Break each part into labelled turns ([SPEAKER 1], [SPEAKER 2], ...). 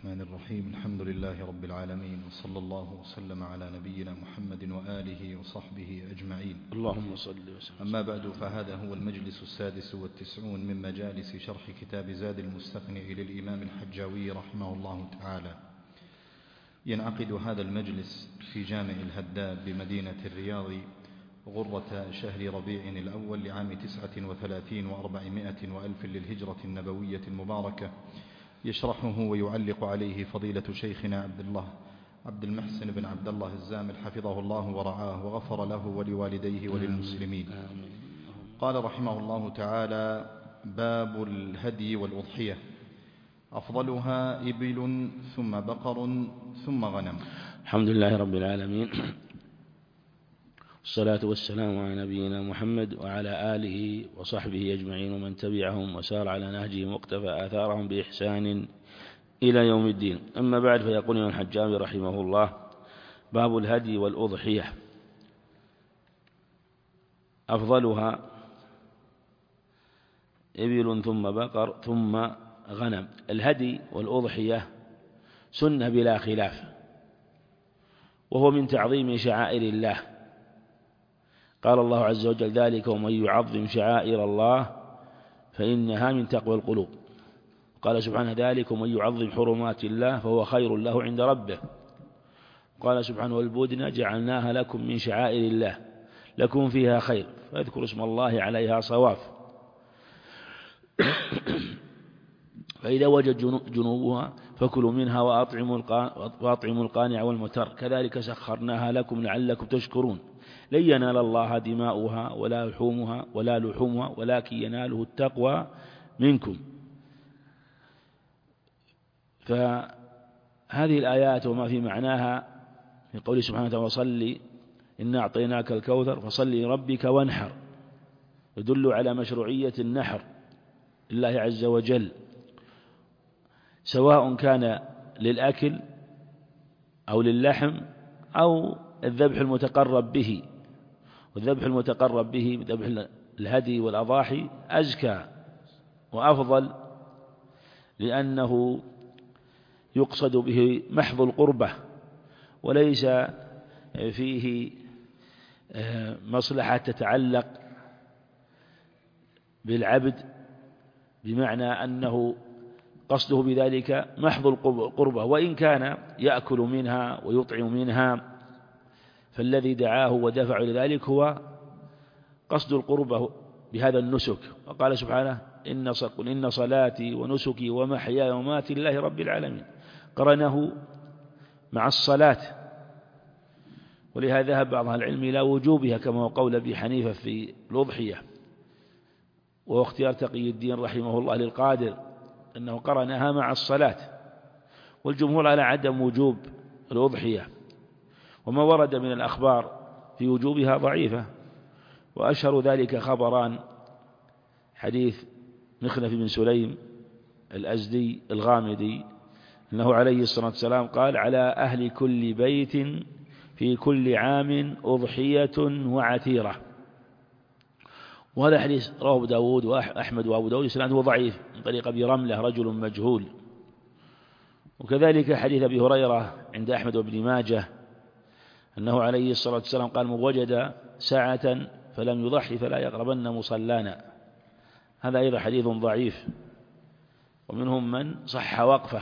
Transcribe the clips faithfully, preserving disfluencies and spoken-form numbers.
[SPEAKER 1] الرحمن الرحيم. الحمد لله رب العالمين، وصلى الله وسلم على نبينا محمد وآله وصحبه أجمعين.
[SPEAKER 2] اللهم صل وسلم.
[SPEAKER 1] أما بعد، فهذا هو المجلس السادس والتسعون من مجالس شرح كتاب زاد المستقنع للإمام الحجاوي رحمه الله تعالى. ينعقد هذا المجلس في جامع الهداد بمدينة الرياض غرة شهر ربيع الأول لعام تسعة وثلاثين وأربعمائة وألف للهجرة النبوية المباركة، يشرحه ويعلق عليه فضيلة شيخنا عبد الله عبد المحسن بن عبد الله الزامل حفظه الله ورعاه وغفر له ولوالديه وللمسلمين. قال رحمه الله تعالى: باب الهدي والأضحية، أفضلها إبل ثم بقر ثم غنم.
[SPEAKER 2] الحمد لله رب العالمين، والصلاة والسلام على نبينا محمد وعلى آله وصحبه أجمعين ومن تبعهم وسار على نهجهم واقتفى آثارهم بإحسان إلى يوم الدين. أما بعد، فيقول ابن الحجاوي رحمه الله: باب الهدي والأضحية، أفضلها إبل ثم بقر ثم غنم. الهدي والأضحية سنة بلا خلاف، وهو من تعظيم شعائر الله. قال الله عز وجل: ذلك ومن يعظم شعائر الله فإنها من تقوى القلوب. قال سبحانه: ذلك ومن يعظم حرمات الله فهو خير له عند ربه. قال سبحانه: والبدن جعلناها لكم من شعائر الله لكم فيها خير فاذكروا اسم الله عليها صواف. فإذا وجد جنوبها فكلوا منها وأطعموا القانع والمتر كذلك سخرناها لكم لعلكم تشكرون. لن ينال الله دماؤها ولا لحومها ولا لحومها ولكن يناله التقوى منكم. فهذه الآيات وما في معناها من قوله سبحانه وتعالى: وصلي إنا أعطيناك الكوثر فصلي لربك وانحر، يدل على مشروعية النحر لله عز وجل، سواء كان للأكل أو للحم أو الذبح المتقرب به. والذبح المتقرب به ذبح الهدي والأضاحي أزكى وأفضل، لأنه يقصد به محض القربة وليس فيه مصلحة تتعلق بالعبد، بمعنى أنه قصده بذلك محض القربة، وإن كان يأكل منها ويطعم منها، فالذي دعاه ودفع لذلك هو قصد القربة بهذا النسك. وقال سبحانه: إن إن صلاتي ونسكي ومحياي ومماتي لله رب العالمين، قرنه مع الصلاة. ولهذا ذهب بعض العلم إلى وجوبها كما هو قول أبي حنيفة في الأضحية، وهو اختيار تقي الدين رحمه الله للقادر أنه قرنها مع الصلاة، والجمهور على عدم وجوب الأضحية. وما ورد من الأخبار في وجوبها ضعيفة، وأشهر ذلك خبران: حديث مخنف بن سليم الأزدي الغامدي أنه عليه الصلاة والسلام قال: على أهل كل بيت في كل عام أضحية وعتيرة. وهذا حديث رواه أبو داود وأحمد وأبو داود، إسناده ضعيف من طريق أبي رملة رجل مجهول. وكذلك حديث أبي هريرة عند أحمد وابن ماجه أنه عليه الصلاة والسلام قال: من وجد ساعة فلم يضحي فلا يقربن مصلانا. هذا أيضا حديث ضعيف، ومنهم من صح وقفه.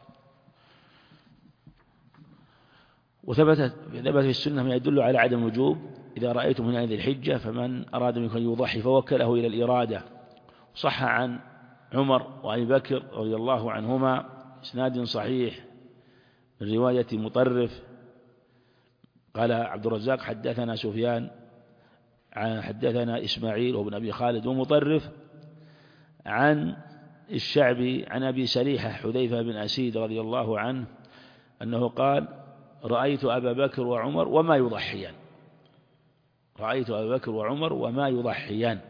[SPEAKER 2] وثبت ثبت في السنة ما يدل على عدم الوجوب: إذا رأيتم من هذه الحجة فمن أراد منكم أن يضحي فوكله إلى الإرادة. صح عن عمر وأبي بكر رضي الله عنهما إسناد صحيح من رواية مطرف. قال عبد الرزاق: حدثنا سفيان حدثنا إسماعيل وابن أبي خالد ومطرف عن الشعبي عن أبي سليحة حذيفة بن أسيد رضي الله عنه أنه قال: رأيت أبا بكر وعمر وما يضحيان. رأيت أبا بكر وعمر وما يضحيان.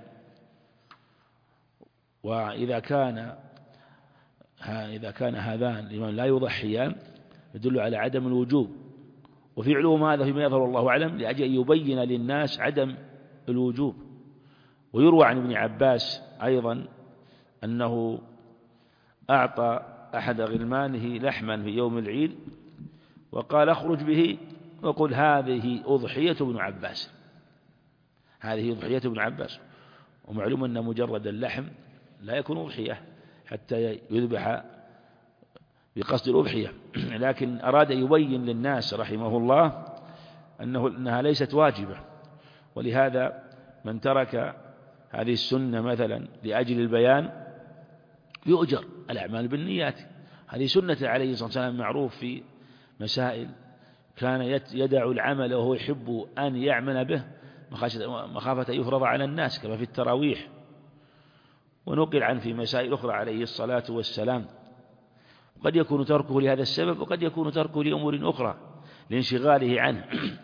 [SPEAKER 2] وإذا كان إذا كان هذان الإمام لا يضحيان يدل على عدم الوجوب. وفي علوم هذا فيما يظهر الله أعلم لأجل أن يبين للناس عدم الوجوب. ويروى عن ابن عباس أيضا أنه أعطى أحد غلمانه لحما في يوم العيد وقال اخرج به وقل هذه أضحية ابن عباس، هذه أضحية ابن عباس. ومعلوم أن مجرد اللحم لا يكون أضحية حتى يذبح بقصد الأضحية، لكن أراد يبين للناس رحمه الله أنه أنها ليست واجبة، ولهذا من ترك هذه السنة مثلا لأجل البيان يؤجر. الأعمال بالنيات، هذه سنة عليه الصلاة والسلام معروف في مسائل، كان يدع العمل وهو يحب أن يعمل به مخافة يفرض على الناس كما في التراويح. ونقل عن في مسائل أخرى عليه الصلاة والسلام قد يكون تركه لهذا السبب وقد يكون تركه لأمور أخرى لانشغاله عنه.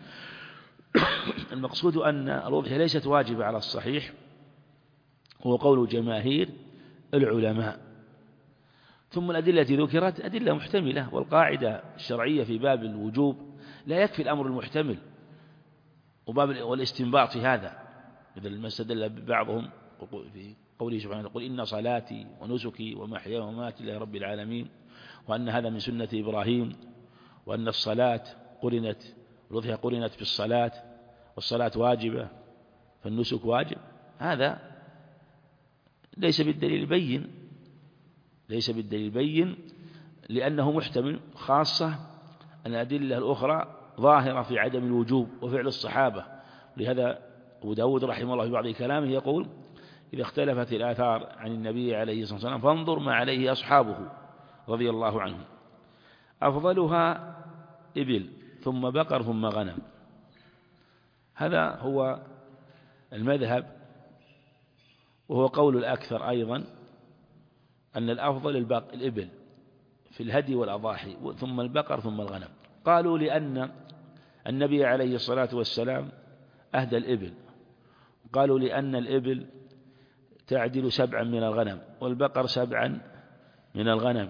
[SPEAKER 2] المقصود أن الأضحية ليست واجبة على الصحيح، هو قول جماهير العلماء. ثم الأدلة التي ذكرت أدلة محتملة، والقاعدة الشرعية في باب الوجوب لا يكفي الأمر المحتمل، وباب والاستنباط في هذا إذا ما استدل بعضهم في قوله سبحانه يقول إن صلاتي ونسكي ومحياي ومماتي لله رب العالمين، وأن هذا من سنة إبراهيم، وأن الصلاة قرنت والأضحية قرنت بالصلاة، والصلاة واجبة فالنسك واجب. هذا ليس بالدليل بين، ليس بالدليل بين لأنه محتمل، خاصة أن الأدلة الأخرى ظاهرة في عدم الوجوب وفعل الصحابة. لهذا أبو داود رحمه الله في بعض كلامه يقول إذا اختلفت الآثار عن النبي عليه الصلاة والسلام فانظر ما عليه أصحابه رضي الله عنهم، أفضلها إبل ثم بقر ثم غنم. هذا هو المذهب، وهو قول الأكثر أيضا أن الأفضل الإبل في الهدي والأضاحي ثم البقر ثم الغنم. قالوا لأن النبي عليه الصلاة والسلام أهدى الإبل، قالوا لأن الإبل تعدل سبعا من الغنم والبقر سبعا من الغنم،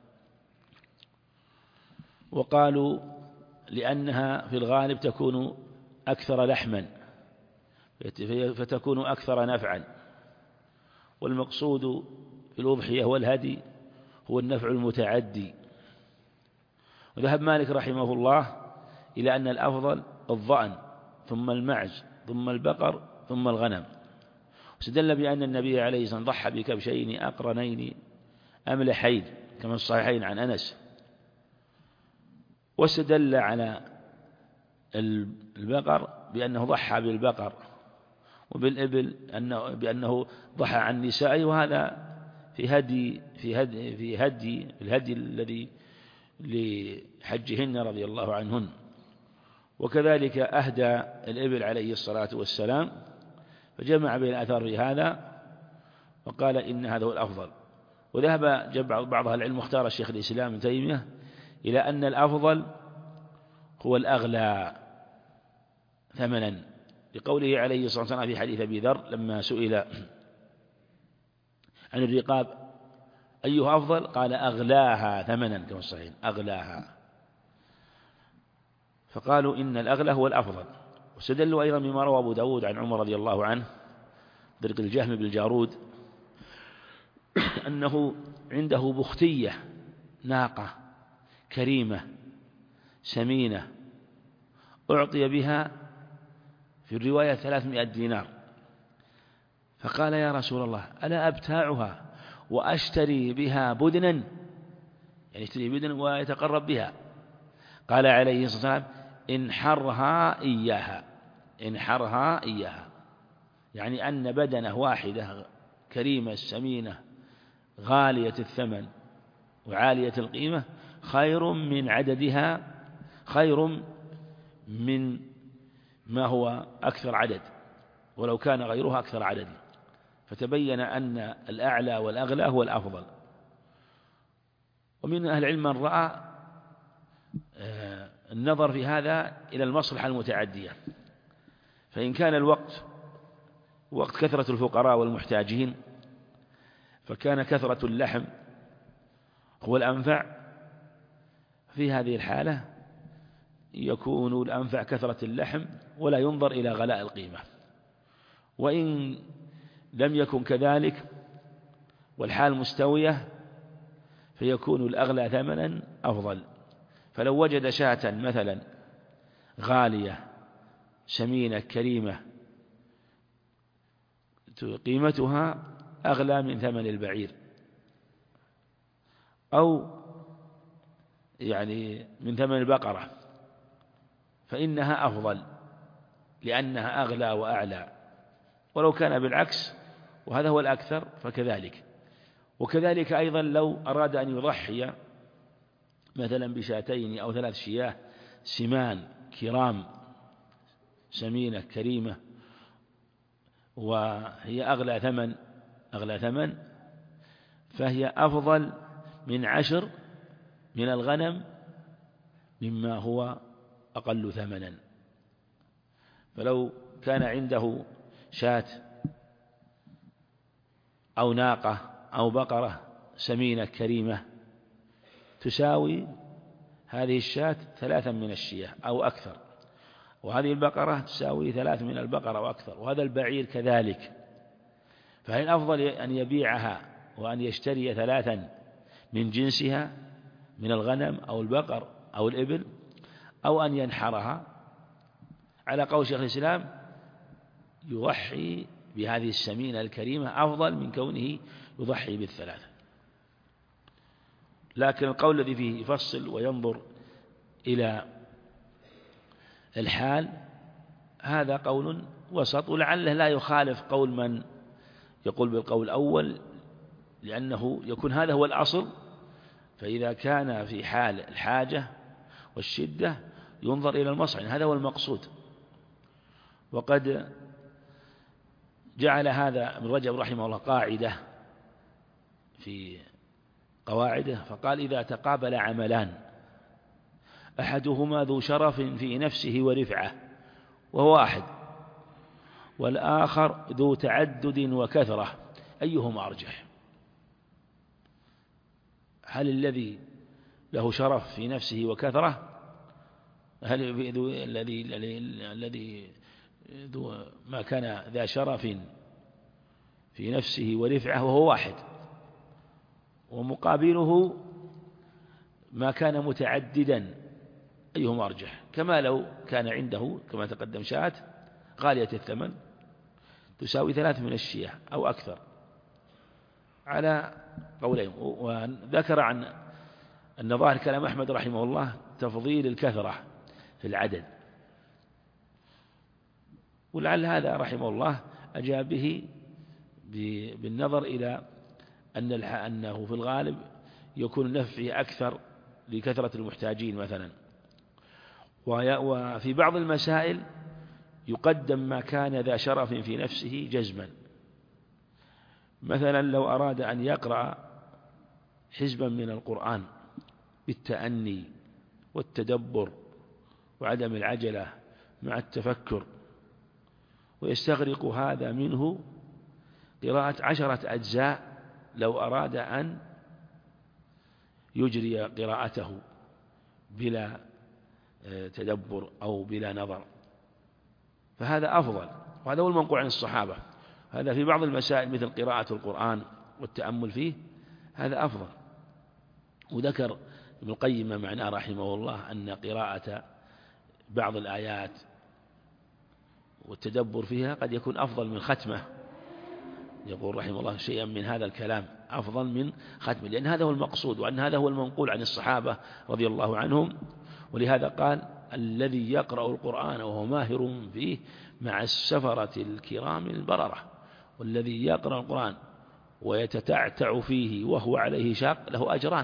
[SPEAKER 2] وقالوا لأنها في الغالب تكون أكثر لحما فتكون أكثر نفعا، والمقصود في الأضحية والهدي هو النفع المتعدي. وذهب مالك رحمه الله إلى أن الأفضل الضأن ثم المعز ثم البقر ثم الغنم، واستدل بأن النبي عليه الصلاة والسلام ضحى بكبشين أقرنين أملحين كما في الصحيحين عن أنس، واستدل على البقر بأنه ضحى بالبقر وبالإبل أنه بأنه ضحى عن نسائه، وهذا في هدي في هدي في هدي الهدي الذي لحجهن رضي الله عنهن. وكذلك أهدى الإبل عليه الصلاة والسلام، فجمع بين الآثار في هذا وقال إن هذا هو الأفضل. وذهب جمع بعض أهل العلم واختار الشيخ الإسلام ابن تيمية إلى أن الأفضل هو الأغلى ثمنا، لقوله عليه الصلاة والسلام في حديث أبي ذر لما سئل عن الرقاب أيها أفضل قال أغلاها ثمنا كما الصحيح أغلاها، فقالوا إن الأغلى هو الأفضل. واستدلوا أيضا بما روى أبو داود عن عمر رضي الله عنه طريق الجهم بالجارود أنه عنده بختية ناقة كريمة سمينة أعطي بها في الرواية ثلاثمائة دينار، فقال يا رسول الله ألا أبتاعها وأشتري بها بدنا، يعني يشتري بدنا ويتقرب بها؟ قال عليه الصلاة والسلام انحرها إياها، انحرها إياها، يعني أن بدنة واحدة كريمة سمينة غالية الثمن وعالية القيمة خير من عددها، خير من ما هو أكثر عدد ولو كان غيرها أكثر عدد. فتبين أن الأعلى والأغلى هو الأفضل. ومن أهل العلم من رأى النظر في هذا إلى المصلحة المتعدية، فإن كان الوقت وقت كثرة الفقراء والمحتاجين فكان كثرة اللحم هو الأنفع، في هذه الحالة يكون الأنفع كثرة اللحم ولا ينظر إلى غلاء القيمة. وإن لم يكن كذلك والحال مستوية فيكون الأغلى ثمنا أفضل. فلو وجد شاة مثلا غالية سمينة كريمة قيمتها أغلى من ثمن البعير أو يعني من ثمن البقرة، فإنها أفضل لأنها أغلى وأعلى. ولو كان بالعكس وهذا هو الأكثر فكذلك. وكذلك أيضا لو أراد أن يضحي مثلا بشاتين أو ثلاث شياه سمان كرام سمينة كريمة وهي أغلى ثمن أغلى ثمن فهي أفضل من عشر من الغنم مما هو أقل ثمنا. فلو كان عنده شاة أو ناقة أو بقرة سمينة كريمة تساوي هذه الشاة ثلاثا من الشياه أو أكثر، وهذه البقرة تساوي ثلاث من البقرة وأكثر، وهذا البعير كذلك، فهل الأفضل أن يبيعها وأن يشتري ثلاثا من جنسها من الغنم أو البقر أو الإبل، أو أن ينحرها؟ على قول شيخ الإسلام يضحي بهذه السمينة الكريمة أفضل من كونه يضحي بالثلاثة. لكن القول الذي فيه يفصل وينظر إلى الحال هذا قول وسط، ولعله لا يخالف قول من يقول بالقول الأول، لأنه يكون هذا هو الأصل. فإذا كان في حال الحاجة والشدة ينظر إلى المصلحة، هذا هو المقصود. وقد جعل هذا ابن رجب رحمه الله قاعدة في قواعده، فقال إذا تقابل عملان أحدهما ذو شرف في نفسه ورفعة وهو واحد، والآخر ذو تعدد وكثرة، أيهما أرجح؟ هل الذي له شرف في نفسه وكثرة، هل الذي الذي ذو ما كان ذا شرف في نفسه ورفعة وهو واحد، ومقابله ما كان متعددا، أيهما أرجح؟ كما لو كان عنده كما تقدم شاة غالية الثمن تساوي ثلاث من الشياه أو أكثر على قولين. وذكر عن أن ظاهر كلام أحمد رحمه الله تفضيل الكثرة في العدد، ولعل هذا رحمه الله أجاب به بالنظر إلى أن أنه في الغالب يكون النفع أكثر لكثرة المحتاجين مثلا. وفي بعض المسائل يقدم ما كان ذا شرف في نفسه جزما، مثلا لو أراد أن يقرأ حزبا من القرآن بالتأني والتدبر وعدم العجلة مع التفكر، ويستغرق هذا منه قراءة عشرة أجزاء لو أراد أن يجري قراءته بلا تدبر أو بلا نظر، فهذا أفضل، وهذا هو المنقول عن الصحابة. هذا في بعض المسائل مثل قراءة القرآن والتأمل فيه هذا أفضل. وذكر ابن القيم ما معناه رحمه الله أن قراءة بعض الآيات والتدبر فيها قد يكون أفضل من ختمة، يقول رحمه الله شيئا من هذا الكلام أفضل من ختمه، لأن هذا هو المقصود، وأن هذا هو المنقول عن الصحابة رضي الله عنهم. ولهذا قال الذي يقرأ القرآن وهو ماهر فيه مع السفرة الكرام البررة، والذي يقرأ القرآن ويتتعتع فيه وهو عليه شاق له أجران،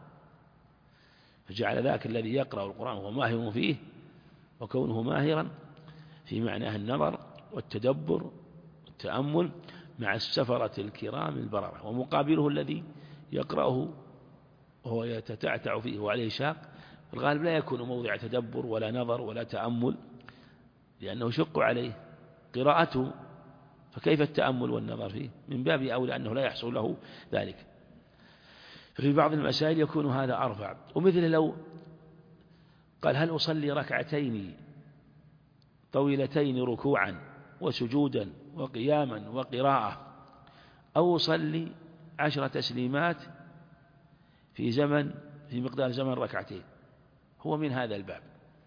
[SPEAKER 2] فجعل ذاك الذي يقرأ القرآن وهو ماهر فيه وكونه ماهرا في معناه النظر والتدبر والتأمل مع السفرة الكرام البررة، ومقابله الذي يقرأه وهو يتتعتع فيه وعليه شاق في الغالب لا يكون موضع تدبر ولا نظر ولا تأمل، لأنه يشق عليه قراءته، فكيف التأمل والنظر فيه؟ من باب أولى أنه لا يحصل له ذلك. ففي بعض المسائل يكون هذا أرفع. ومثل لو قال هل أصلي ركعتين طويلتين ركوعا وسجودا وقياما وقراءة، أو أصلي عشر تسليمات في زمن في مقدار زمن ركعتين، هو من هذا الباب.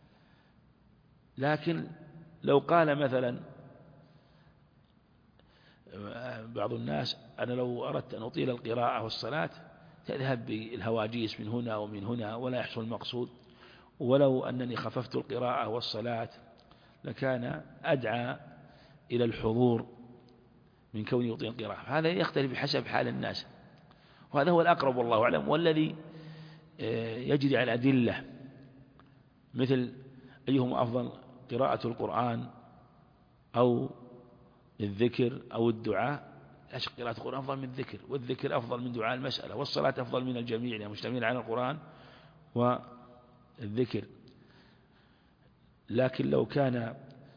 [SPEAKER 2] لكن لو قال مثلا بعض الناس أنا لو أردت أن أطيل القراءة والصلاة تذهب بالهواجيس من هنا ومن هنا ولا يحصل المقصود، ولو أنني خففت القراءة والصلاة لكان أدعى إلى الحضور من كوني يطيل القراءة. هذا يختلف بحسب حال الناس، وهذا هو الأقرب والله أعلم، والذي يجري على الأدلة مثل أيهما أفضل قراءة القرآن أو الذكر أو الدعاء. لا شك قراءة القرآن أفضل من الذكر، والذكر أفضل من دعاء المسألة، والصلاة أفضل من الجميع لأنها مشتملة على القرآن والذكر. لكن لو كان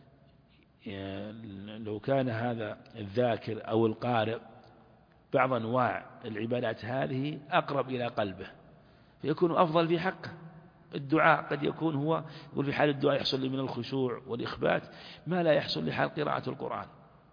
[SPEAKER 2] لو كان هذا الذاكر أو القارئ بعض أنواع العبادات هذه أقرب إلى قلبه فيكون أفضل في حقه. الدعاء قد يكون هو يقول في حال الدعاء يحصل لي من الخشوع والإخبات ما لا يحصل لحال قراءة القرآن،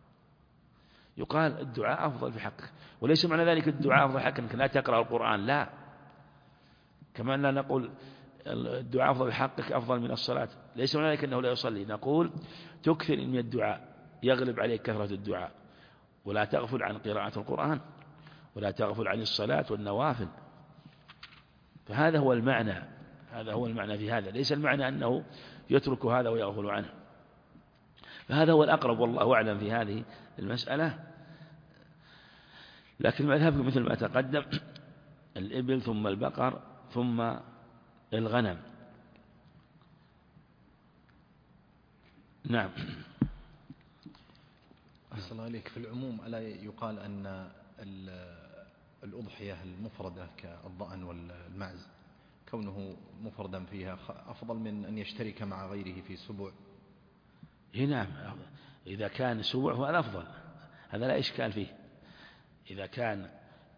[SPEAKER 2] يقال الدعاء أفضل في حقك. وليس معنى ذلك الدعاء أفضل في حقك أنك لا تقرأ القرآن، لا، كما لا نقول الدعاء أفضل في حقك أفضل من الصلاة، ليس معنى ذلك أنه لا يصلي، نقول تكثر من الدعاء يغلب عليك كثرة الدعاء، ولا تغفل عن قراءة القرآن، ولا تغفل عن الصلاة والنوافل. فهذا هو المعنى، هذا هو المعنى في هذا، ليس المعنى أنه يترك هذا ويغفل عنه. فهذا هو الأقرب والله أعلم في هذه المسألة. لكن المذهب مثل ما تقدم الإبل ثم البقر ثم الغنم. نعم.
[SPEAKER 1] أحسن الله عليك. في العموم ألا يقال أن الأضحية المفردة كالضأن والمعز كونه مفردا فيها أفضل من أن يشترك مع غيره في سبع؟
[SPEAKER 2] نعم، إذا كان سبع هو الأفضل، هذا لا إشكال فيه. إذا كان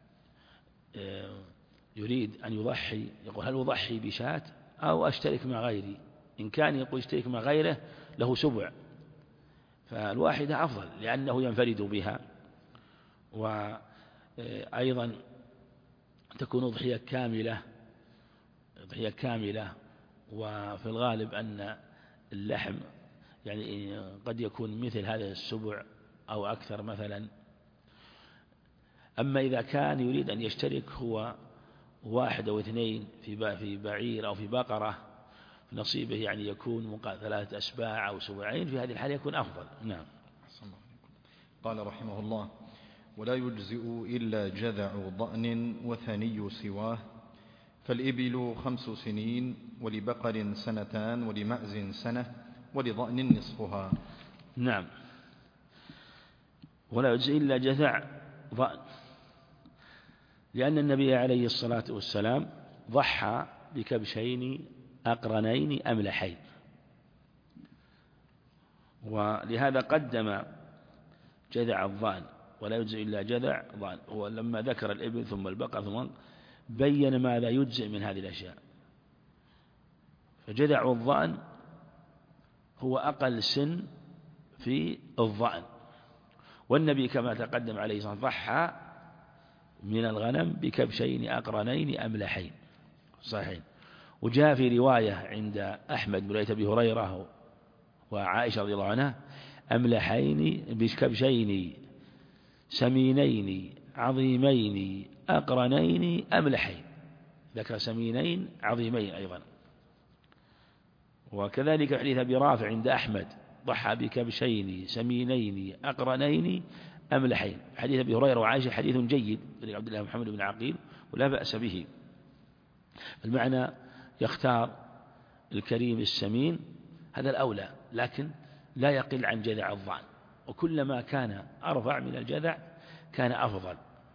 [SPEAKER 2] يريد أن يضحي يقول هل أضحي بشاة أو أشترك مع غيري؟ إن كان يقول اشترك مع غيره له سبع فالواحدة أفضل لأنه ينفرد بها، وأيضا تكون أضحية كاملة أضحية كاملة. وفي الغالب أن اللحم يعني قد يكون مثل هذا السبع أو أكثر مثلا. أما إذا كان يريد أن يشترك هو واحد أو اثنين في في بعير أو في بقرة في نصيبه، يعني يكون ثلاثة أسباع أو سبعين، في هذه الحالة يكون أفضل. نعم.
[SPEAKER 1] قال رحمه الله: ولا يجزئ إلا جذع ضأن وثني سواه، فالإبل خمس سنين، ولبقر سنتان، ولمعز سنة، ولضأن نصفها.
[SPEAKER 2] نعم. ولا يجزئ إلا جذع ضأن، لأن النبي عليه الصلاة والسلام ضحى بكبشين أقرنين أملحين، ولهذا قدم جذع الضأن. ولا يجزئ إلا جذع ضأن، ولما ذكر الإبل ثم البقر ثم بين ماذا يجزئ من هذه الأشياء. فجذع الضأن هو أقل سن في الضأن، والنبي كما تقدم عليه الصلاة والسلام ضحى من الغنم بكبشين أقرنين أملحين صحيح. وجاء في رواية عند أحمد من رواية أبي هريرة وعائشة رضي الله عنها أملحين بكبشين سمينين عظيمين أقرنين أملحين، ذكر سمينين عظيمين أيضا. وكذلك حديث أبي رافع عند أحمد ضحى بكبشين سمينين أقرنين أملحين. حديث أبي هريرة وعائشة حديث جيد لعبد الله محمد بن عقيل ولا بأس به. المعنى يختار الكريم السمين هذا الأولى، لكن لا يقل عن جذع الضأن، وكلما كان أرفع من الجذع كان أفضل،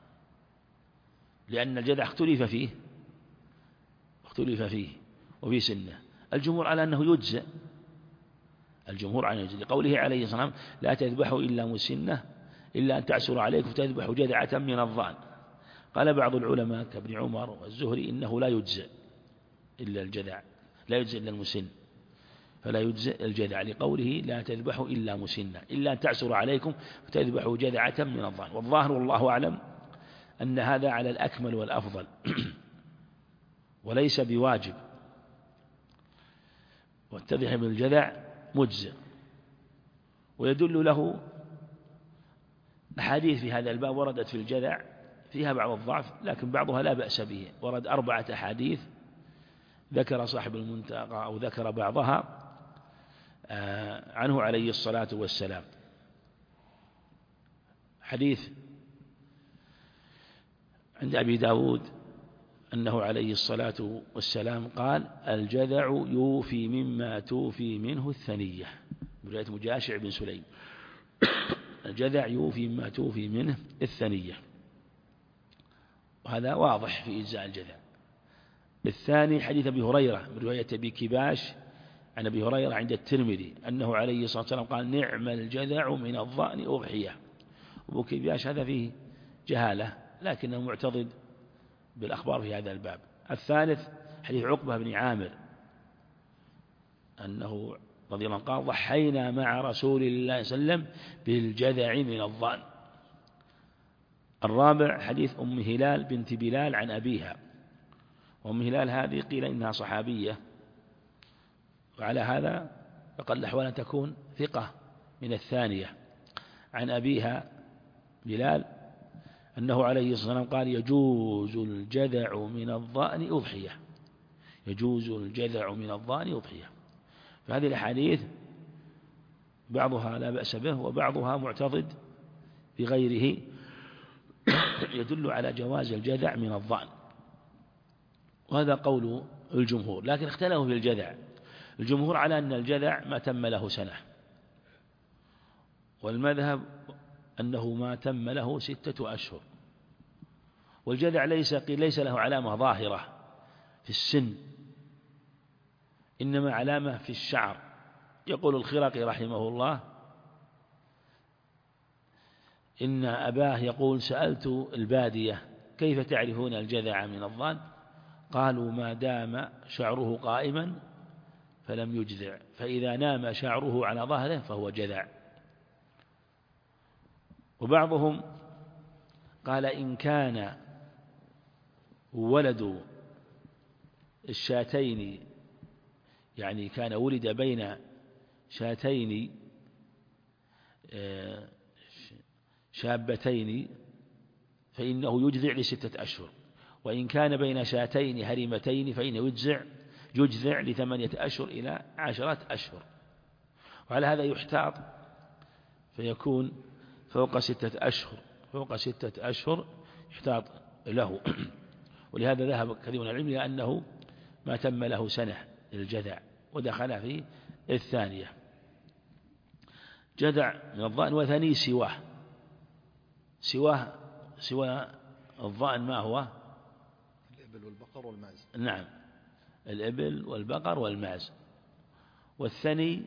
[SPEAKER 2] لأن الجذع اختلف فيه اختلف فيه وفي سنه. الجمهور على أنه يجزئ، الجمهور على يجزئ لقوله عليه الصلاة والسلام لا تذبحوا إلا مسنة إلا أن تعسر عليكم فتذبحوا جذعة من الضأن. قال بعض العلماء كابن عمر والزهري إنه لا يجزئ إلا الجذع، لا يجزئ إلا المسن، فلا يجزئ الجذع لقوله لا تذبحوا إلا مسنة إلا أن تعسر عليكم فتذبحوا جذعة من الضأن. والظاهر والله أعلم أن هذا على الأكمل والأفضل وليس بواجب، والتضحية بالجذع مجزئ. ويدل له أحاديث في هذا الباب وردت في الجذع فيها بعض الضعف، لكن بعضها لا بأس به. ورد أربعة أحاديث ذكر صاحب المنتقى أو ذكر بعضها عنه عليه الصلاة والسلام. حديث عند أبي داود أنه عليه الصلاة والسلام قال: الجذع يوفي مما توفي منه الثنية، برواية مجاشع بن سليم. الجذع يوفي مما توفي منه الثنية، وهذا واضح في إجزاء الجذع. الثاني حديث أبي هريرة برواية أبي كباش عن أبي هريرة عند الترمذي أنه عليه الصلاة والسلام قال: نعم الجذع من الضأن أضحية. أبو كباش هذا فيه جهالة، لكنه معتضد بالأخبار في هذا الباب. الثالث حديث عقبة بن عامر أنه رضي الله عنه قال: ضحينا مع رسول الله صلى الله عليه وسلم بالجذع من الضأن. الرابع حديث أم هلال بنت بلال عن أبيها، وأم هلال هذه قيل إنها صحابية، وعلى هذا فقد الأحوال أن تكون ثقة من الثانية. عن أبيها بلال أنه عليه الصلاة والسلام قال: يجوز الجذع من الضأن أضحية، يجوز الجذع من الضأن أضحية. فهذه الأحاديث بعضها لا بأس به وبعضها معتضد بغيره يدل على جواز الجذع من الضأن، وهذا قول الجمهور. لكن اختلفوا في الجذع. الجمهور على أن الجذع ما تم له سنة، والمذهب أنه ما تم له ستة أشهر. والجذع ليس ليس له علامة ظاهرة في السن، إنما علامة في الشعر. يقول الخرقي رحمه الله: إن أباه يقول: سألت البادية كيف تعرفون الجذع من الضأن؟ قالوا: ما دام شعره قائما فلم يجذع، فإذا نام شعره على ظهره فهو جذع. وبعضهم قال: إن كان ولد الشاتين، يعني كان ولد بين شاتين شابتين فإنه يجذع لستة أشهر، وإن كان بين شاتين هرمتين فإنه يجزع يجذع لثمانية أشهر إلى عشرة أشهر. وعلى هذا يحتاط فيكون فوق ستة أشهر فوق ستة أشهر يحتاط له. ولهذا ذهب كثير من العلم إلى أنه ما تم له سنة الجذع، ودخل في الثانية. جذع من الضأن وثني سواه سواه سوى الضأن ما هو؟
[SPEAKER 1] الإبل والبقر والمعز.
[SPEAKER 2] نعم، الإبل والبقر والمعز. والثني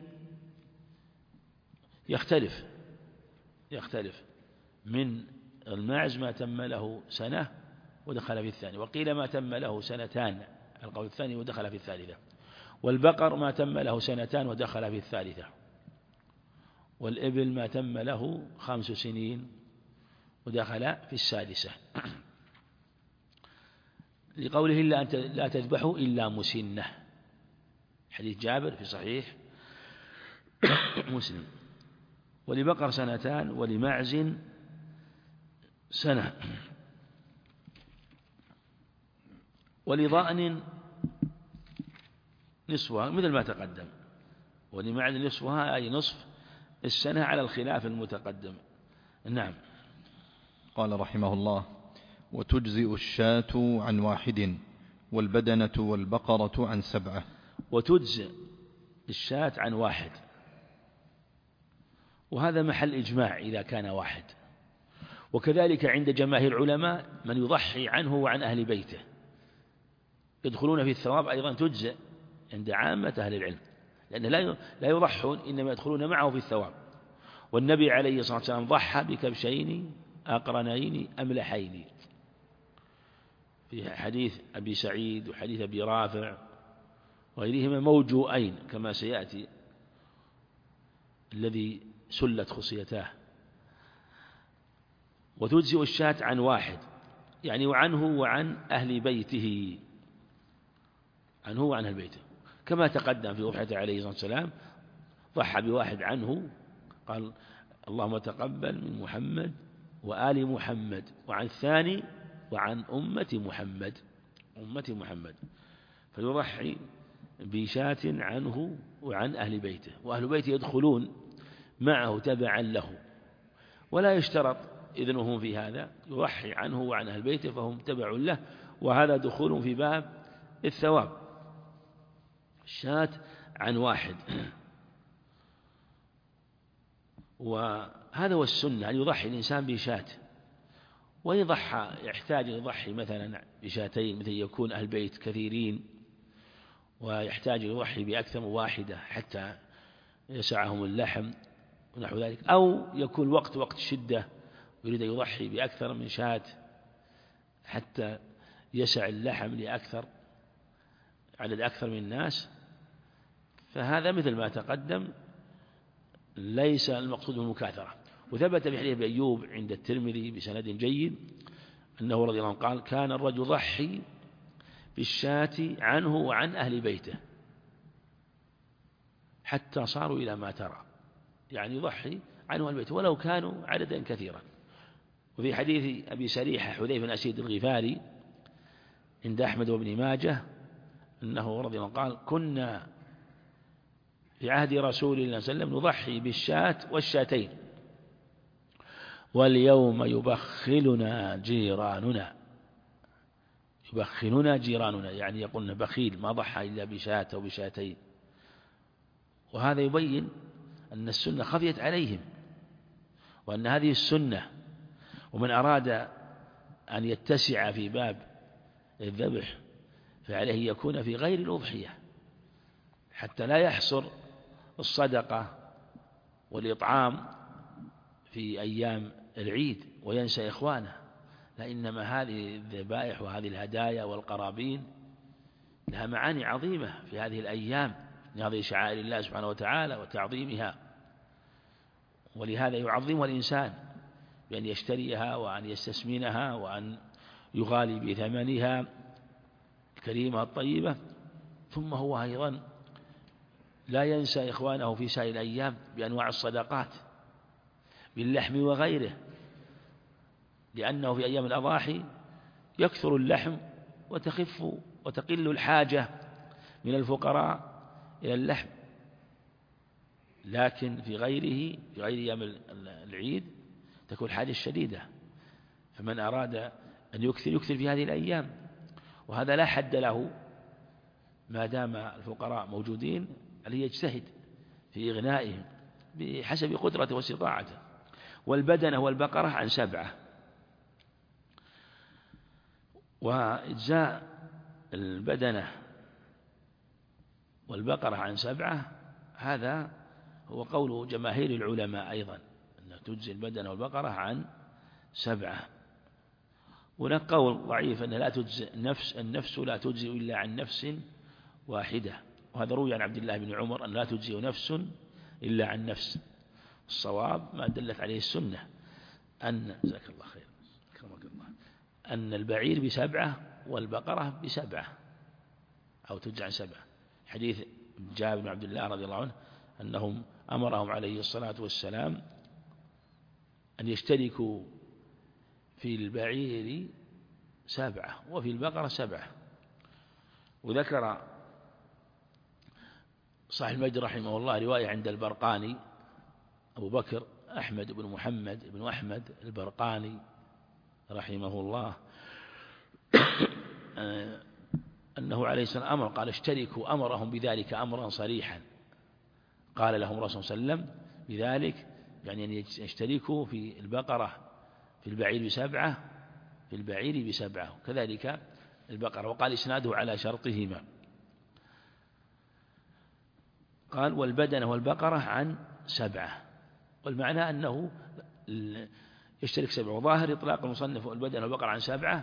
[SPEAKER 2] يختلف يختلف من المعز ما تم له سنة ودخل في الثاني، وقيل ما تم له سنتان القول الثاني ودخل في الثالثة. والبقر ما تم له سنتان ودخل في الثالثة. والإبل ما تم له خمس سنين ودخل في السادسة. لقوله: لا تذبحوا إلا مسنة، حديث جابر في صحيح مسلم. ولبقر سنتان ولمعز سنة. ولضأن نصفها مثل ما تقدم، ولمعز نصفها أي نصف السنة على الخلاف المتقدم. نعم.
[SPEAKER 1] قال رحمه الله: وتجزئ الشاة عن واحد والبدنة والبقرة عن سبعة.
[SPEAKER 2] وتجزئ الشاة عن واحد، وهذا محل إجماع إذا كان واحد. وكذلك عند جماهير العلماء من يضحي عنه وعن أهل بيته يدخلون في الثواب أيضا، تجزئ عند عامة أهل العلم، لأن لا يضحون إنما يدخلون معه في الثواب. والنبي عليه الصلاة والسلام ضحى بكبشين أقرنين أملحين في حديث أبي سعيد وحديث أبي رافع وغيرهما موجوئين كما سيأتي، الذي سلت خصيتاه. وتجزئ الشاة عن واحد، يعني وعنه وعن أهل بيته. عنه وعن أهل بيته، كما تقدم في أضحيته عليه الصلاة والسلام ضحى بواحد عنه، قال اللهم تقبل من محمد وآل محمد، وعن الثاني وعن أمة محمد أمة محمد، فيضحي بشاة عنه وعن أهل بيته، وأهل بيته يدخلون معه تبعا له، ولا يشترط إذنهم في هذا، يضحي عنه وعن أهل بيته فهم تبع له، وهذا دخول في باب الثواب. الشاة عن واحد، وهذا هو السنة، أن يضحي الإنسان بشاة، ويضحى يحتاج يضحي مثلا بشاتين، مثل يكون أهل بيت كثيرين ويحتاج يضحي بأكثر من واحدة حتى يسعهم اللحم ونحو ذلك، أو يكون وقت وقت شدة يريد أن يضحي بأكثر من شاة حتى يسع اللحم لأكثر عدد أكثر من الناس، فهذا مثل ما تقدم ليس المقصود بالمكاثرة. وثبت في حديث أيوب عند الترمذي بسند جيد أنه رضي الله عنه قال كان الرجل يضحي بالشاة عنه وعن أهل بيته حتى صاروا إلى ما ترى، يعني يضحي عنه وعن بيته ولو كانوا عددا كثيرا. وفي حديث أبي سريحة حذيفة بن أسيد الغفاري عند أحمد وابن ماجه أنه رضي الله عنه قال كنا في عهد رسول الله صلى الله عليه وسلم نضحي بالشاة والشاتين، واليوم يبخلنا جيراننا يبخلنا جيراننا يعني يقولون بخيل ما ضحى إلا بشاة أو بشاتين. وهذا يبين أن السنة خفيت عليهم، وأن هذه السنة، ومن أراد أن يتسع في باب الذبح فعليه يكون في غير الأضحية حتى لا يحصر الصدقة والإطعام في أيام العيد وينسى إخوانه، لا، إنما هذه الذبائح وهذه الهدايا والقرابين لها معاني عظيمة في هذه الأيام، لهذه شعائر الله سبحانه وتعالى وتعظيمها، ولهذا يعظمها الإنسان بأن يشتريها وأن يستثمنها وأن يغالي بثمنها الكريمة الطيبة. ثم هو أيضا لا ينسى إخوانه في سائر الأيام بأنواع الصدقات باللحم وغيره، لأنه في أيام الأضاحي يكثر اللحم وتخف وتقل الحاجة من الفقراء إلى اللحم، لكن في غيره في غير أيام العيد تكون الحاجة الشديدة، فمن أراد أن يكثر يكثر في هذه الأيام، وهذا لا حد له ما دام الفقراء موجودين، عليه يجتهد في إغنائهم بحسب قدرته واستطاعته. والبدنة والبقرة عن سبعة، وإجزاء البدنة والبقرة عن سبعة هذا هو قول جماهير العلماء أيضا، أن تجزي البدنة والبقرة عن سبعة. هناك قول ضعيف أن لا تجزي النفس النفس لا تجزي إلا عن نفس واحدة، وهذا روي عن عبد الله بن عمر أن لا تجزي نفس إلا عن نفس. الصواب ما دلت عليه السنة أن جزاك الله خير أكرمك الله أن البعير بسبعة والبقرة بسبعة أو تجزي عن سبعة. حديث جابر بن عبد الله رضي الله عنه أنهم أمرهم عليه الصلاة والسلام أن يشتركوا في البعير سبعة وفي البقرة سبعة. وذكر صاحب المجد رحمه الله رواية عند البرقاني أبو بكر أحمد بن محمد بن أحمد البرقاني رحمه الله أنه عليه السلام أمر قال اشتركوا، أمرهم بذلك أمرا صريحا، قال لهم الرسول صلى الله عليه وسلم بذلك يعني أن يشتركوا في البقرة في البعير بسبعة في البعير بسبعة كذلك البقرة. وقال إسناده على شرطهما. قال والبدنة والبقرة عن سبعة، والمعنى أنه يشترك سبعة. وظاهر إطلاق المصنف والبدنة والبقرة عن سبعة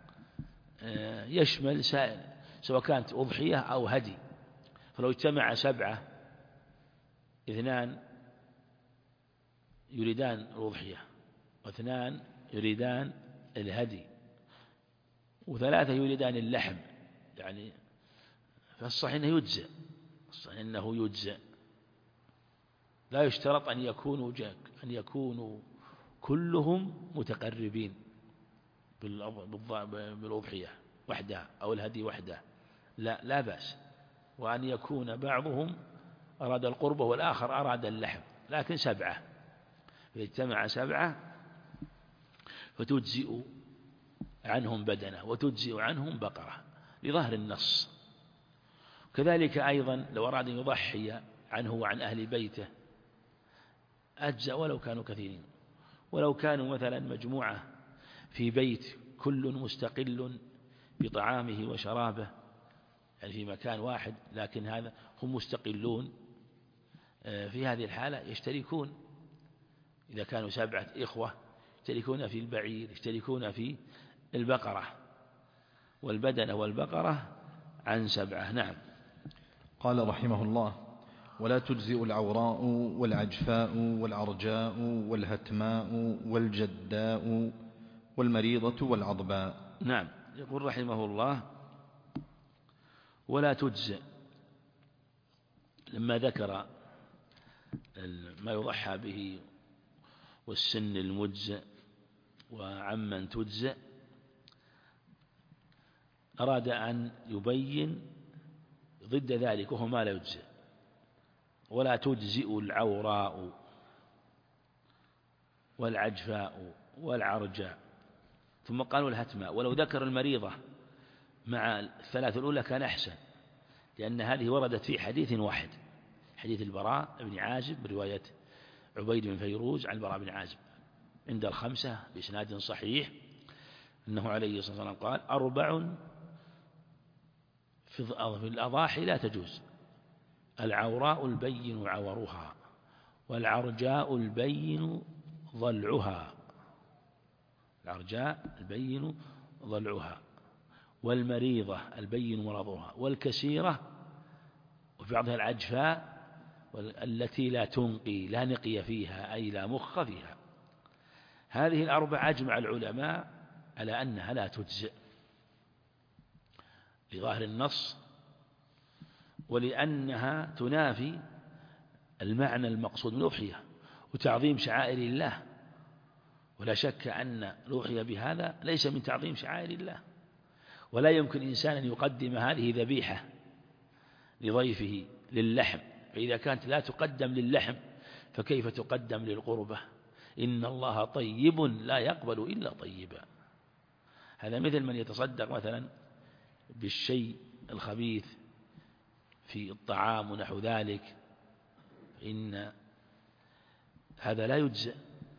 [SPEAKER 2] يشمل سائر سواء كانت أضحية أو هدي، فلو اجتمع سبعة اثنان يريدان الأضحية واثنان يريدان الهدي وثلاثة يريدان اللحم، يعني فالصحيح أنه يجزئ، الصحيح أنه يجزئ، لا يشترط أن يكونوا جاك أن يكونوا كلهم متقربين بالأضحية وحدها أو الهدي وحده، لا لا بأس، وأن يكون بعضهم أراد القربة والآخر أراد اللحم، لكن سبعة، إذا اجتمع سبعة فتجزئ عنهم بدنة وتجزئ عنهم بقرة لظهر النص. كذلك أيضا لو أراد أن يضحي عنه وعن أهل بيته أجزأ ولو كانوا كثيرين، ولو كانوا مثلا مجموعة في بيت كل مستقل بطعامه وشرابه، يعني في مكان واحد، لكن هذا هم مستقلون، في هذه الحالة يشتركون، إذا كانوا سبعة إخوة يشتركون في البعير، يشتركون في البقرة، والبدنة والبقرة عن سبعة. نعم.
[SPEAKER 1] قال رحمه الله: ولا تجزئ العوراء والعجفاء والعرجاء والهتماء والجداء والمريضة والعضباء.
[SPEAKER 2] نعم. يقول رحمه الله: ولا تجزئ، لما ذكر ما يضحى به والسن المجزئ وعمن تجزئ، أراد أن يبين ضد ذلك وهو ما لا يجزئ. ولا تجزئ العوراء والعجفاء والعرجاء، ثم قالوا الهتماء، ولو ذكر المريضة مع الثلاث الأولى كان أحسن، لأن هذه وردت في حديث واحد، حديث البراء بن عازب برواية عبيد بن فيروز عن البراء بن عازب عند الخمسة بإسناد صحيح، أنه عليه الصلاة والسلام قال: أربع في الأضاحي لا تجوز: العوراء البين عورها، والعرجاء البين ضلعها، العرجاء البين ضلعها، والمريضة البين مرضها، والكسيرة، وفي بعضها العجفاء التي لا تنقي، لا نقي فيها أي لا مخ فيها. هذه الأربع أجمع العلماء على أنها لا تجزئ لظاهر النص، ولأنها تنافي المعنى المقصود من الأضحية وتعظيم شعائر الله، ولا شك أن الأضحية بهذا ليس من تعظيم شعائر الله، ولا يمكن إنسان أن يقدم هذه ذبيحة لضيفه للحم، فإذا كانت لا تقدم للحم فكيف تقدم للقربة؟ إن الله طيب لا يقبل إلا طيبا. هذا مثل من يتصدق مثلا بالشيء الخبيث في الطعام ونحو ذلك، إن هذا لا يجزئ.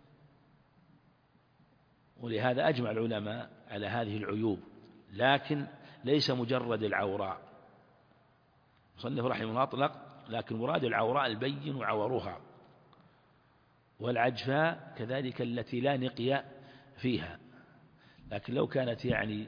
[SPEAKER 2] ولهذا أجمع العلماء على هذه العيوب، لكن ليس مجرد العوراء، مصنف رحمه الله أطلق، لكن مراد العوراء البين عورها، والعجفاء كذلك التي لا نقي فيها، لكن لو كانت يعني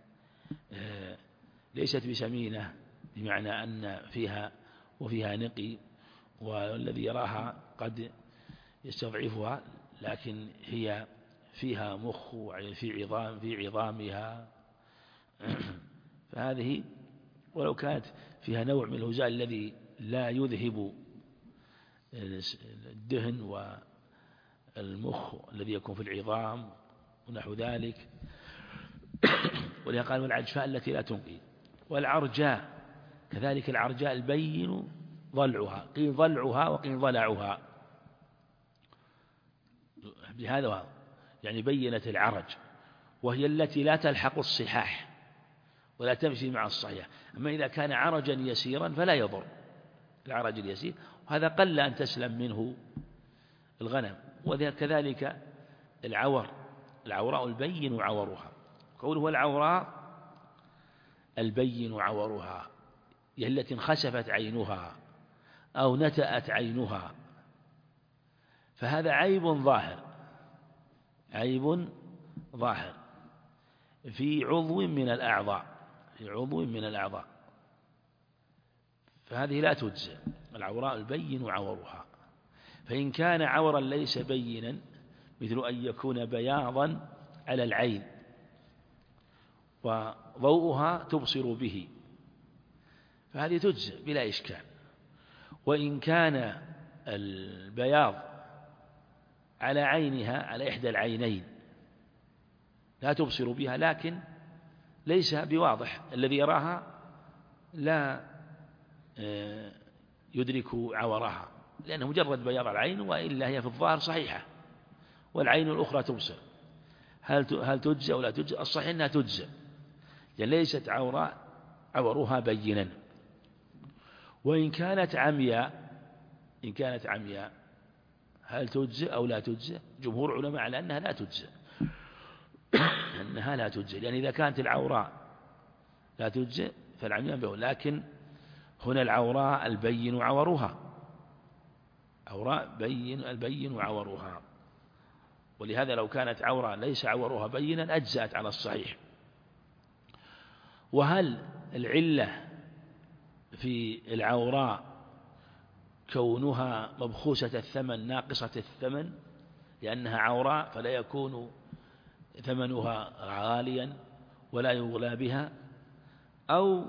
[SPEAKER 2] ليست بسمينة بمعنى أن فيها وفيها نقي، والذي يراها قد يستضعفها، لكن هي فيها مخ في عظام في عظامها فهذه، ولو كانت فيها نوع من الهزال الذي لا يذهب الدهن والمخ الذي يكون في العظام ونحو ذلك، ولهذا قال: والعجفاء التي لا تنقي، والعرجاء كذلك العرجاء البين ضلعها، قيل ضلعها وقيل ضلعها، بهذا يعني بينت العرج، وهي التي لا تلحق الصحاح ولا تمشي مع الصحيح. أما إذا كان عرجا يسيرا فلا يضر العرج اليسير، وهذا قل أن تسلم منه الغنم. وكذلك العور، العوراء البين عورها، قوله العوراء البين عورها هي التي انخسفت عينها أو نتأت عينها، فهذا عيب ظاهر، عيب ظاهر في عضو من الأعضاء، في عضو من الأعضاء، فهذه لا تجزئ. العوراء البين عورها، فإن كان عورا ليس بينا، مثل أن يكون بياضا على العين وضوءها تبصر به، فهذه تجزئ بلا إشكال. وإن كان البياض على عينها، على إحدى العينين لا تبصر بها، لكن ليس بواضح، الذي يراها لا يدرك عورها، لأنه مجرد بياض العين، وإلا هي في الظاهر صحيحة والعين الأخرى تبصر. هل هل تجزئ أو لا تجزئ؟ الصحيح أنها تجزئ، لأن ليست عورة عورها بينا. وإن كانت عمياء، إن كانت عمياء هل تجزئ أو لا تجزئ؟ جمهور علماء على أنها لا تجزئ، أنها لا تجزئ، لأن إذا كانت العوراء لا تجزئ فالعمياء به. لكن هنا العوراء البين عورها، عوراء بين البين عورها، ولهذا لو كانت عورة ليس عورها بينا أجزأت على الصحيح. وهل العلة في العوراء كونها مبخوسة الثمن ناقصة الثمن لأنها عوراء فلا يكون ثمنها غاليا ولا يغلى بها، أو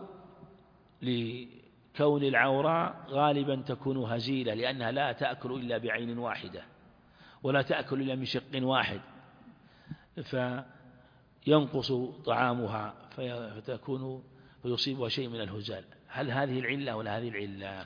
[SPEAKER 2] لكون العوراء غالبا تكون هزيلة لأنها لا تأكل إلا بعين واحدة ولا تأكل إلا من شق واحد فينقص طعامها فتكون فيصيبها شيء من الهزال؟ هل هذه العلة ولا هذه العلة؟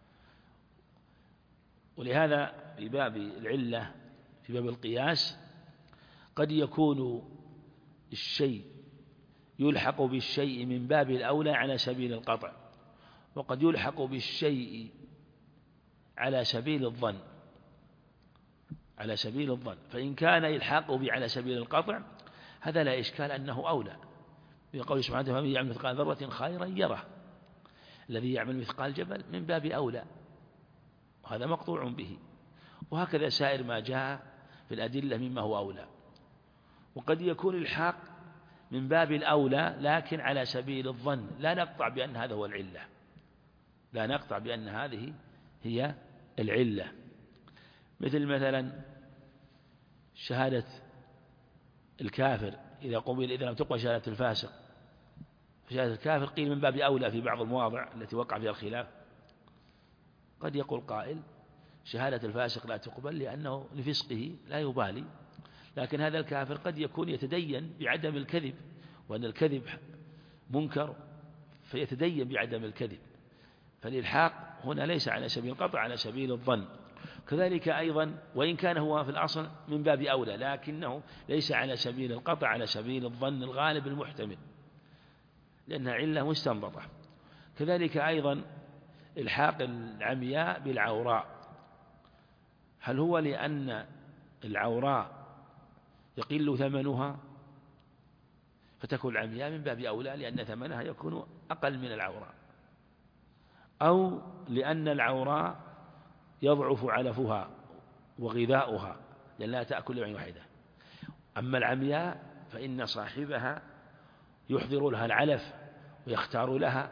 [SPEAKER 2] ولهذا في باب العلة في باب القياس قد يكون الشيء يلحق بالشيء من باب الأولى على سبيل القطع، وقد يلحق بالشيء على سبيل الظن، على سبيل الظن. فإن كان يلحقه به على سبيل القطع هذا لا إشكال أنه أولى، بقول سبحانه وتعالى: من يعمل مثقال ذرة خيرا يره، الذي يعمل مثقال جبل من باب أولى، وهذا مقطوع به. وهكذا سائر ما جاء في الأدلة مما هو أولى. وقد يكون الحاق من باب الأولى لكن على سبيل الظن، لا نقطع بأن هذا هو العلة، لا نقطع بأن هذه هي العلة. مثل مثلا شهادة الكافر إذا قبل إذا لم تقبل شهادة الفاسق، شهادة الكافر قيل من باب أولى في بعض المواضع التي وقع فيها الخلاف. قد يقول قائل شهادة الفاسق لا تقبل لأنه لفسقه لا يبالي، لكن هذا الكافر قد يكون يتدين بعدم الكذب، وأن الكذب منكر فيتدين بعدم الكذب، فالإلحاق هنا ليس على سبيل القطع، على سبيل الظن. كذلك أيضا وإن كان هو في الأصل من باب أولى لكنه ليس على سبيل القطع، على سبيل الظن الغالب المحتمل، لأنها علة مستنبطة. كذلك أيضا إلحاق العمياء بالعوراء، هل هو لأن العوراء يقل ثمنها فتكون العمياء من باب أولى لأن ثمنها يكون أقل من العوراء، أو لأن العوراء يضعف علفها وغذاؤها لأن لا تأكل بعين واحدة، أما العمياء فإن صاحبها يحضر لها العلف ويختار لها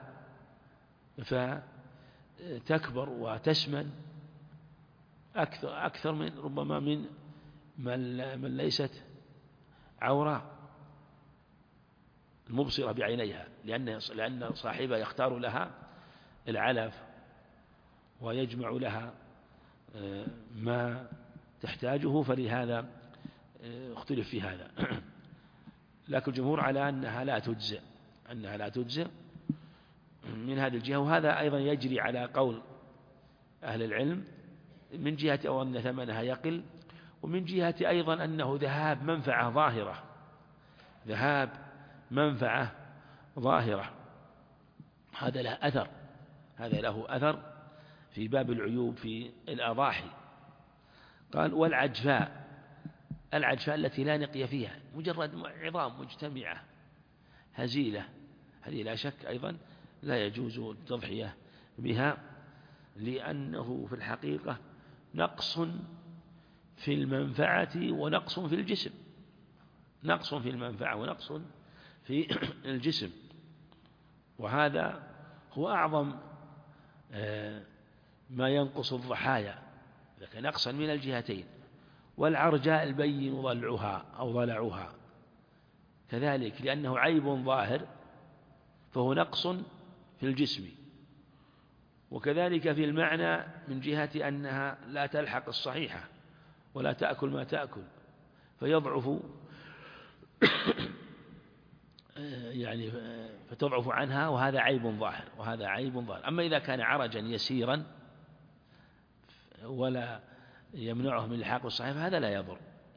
[SPEAKER 2] فتكبر وتسمن أكثر, أكثر من ربما من من ليست عوراء المبصرة بعينيها، لأن لأن صاحبها يختار لها العلف ويجمع لها ما تحتاجه، فلهذا اختلف في هذا. لكن الجمهور على أنها لا تجزئ، أنها لا تجزئ من هذه الجهة. وهذا أيضا يجري على قول أهل العلم من جهة أو أن ثمنها يقل، ومن جهة أيضا أنه ذهاب منفعة ظاهرة، ذهاب منفعة ظاهرة، هذا له أثر، هذا له أثر في باب العيوب في الأضاحي. قال: والعجفاء، العجفاء التي لا نقي فيها، مجرد عظام مجتمعة هزيلة، هذه لا شك أيضا لا يجوز التضحية بها، لأنه في الحقيقة نقص في المنفعة ونقص في الجسم، نقص في المنفعة ونقص في الجسم، وهذا هو أعظم ما ينقص الضحايا، لكن نقصا من الجهتين. والعرجاء البين ضلعها أو ضلعها كذلك، لأنه عيب ظاهر فهو نقص في الجسم وكذلك في المعنى من جهة أنها لا تلحق الصحيحة ولا تأكل ما تأكل فيضعف يعني فتضعف عنها، وهذا عيب ظاهر وهذا عيب ظاهر. أما إذا كان عرجا يسيرا ولا يمنعه من الحاق الصحيح فهذا لا يضر.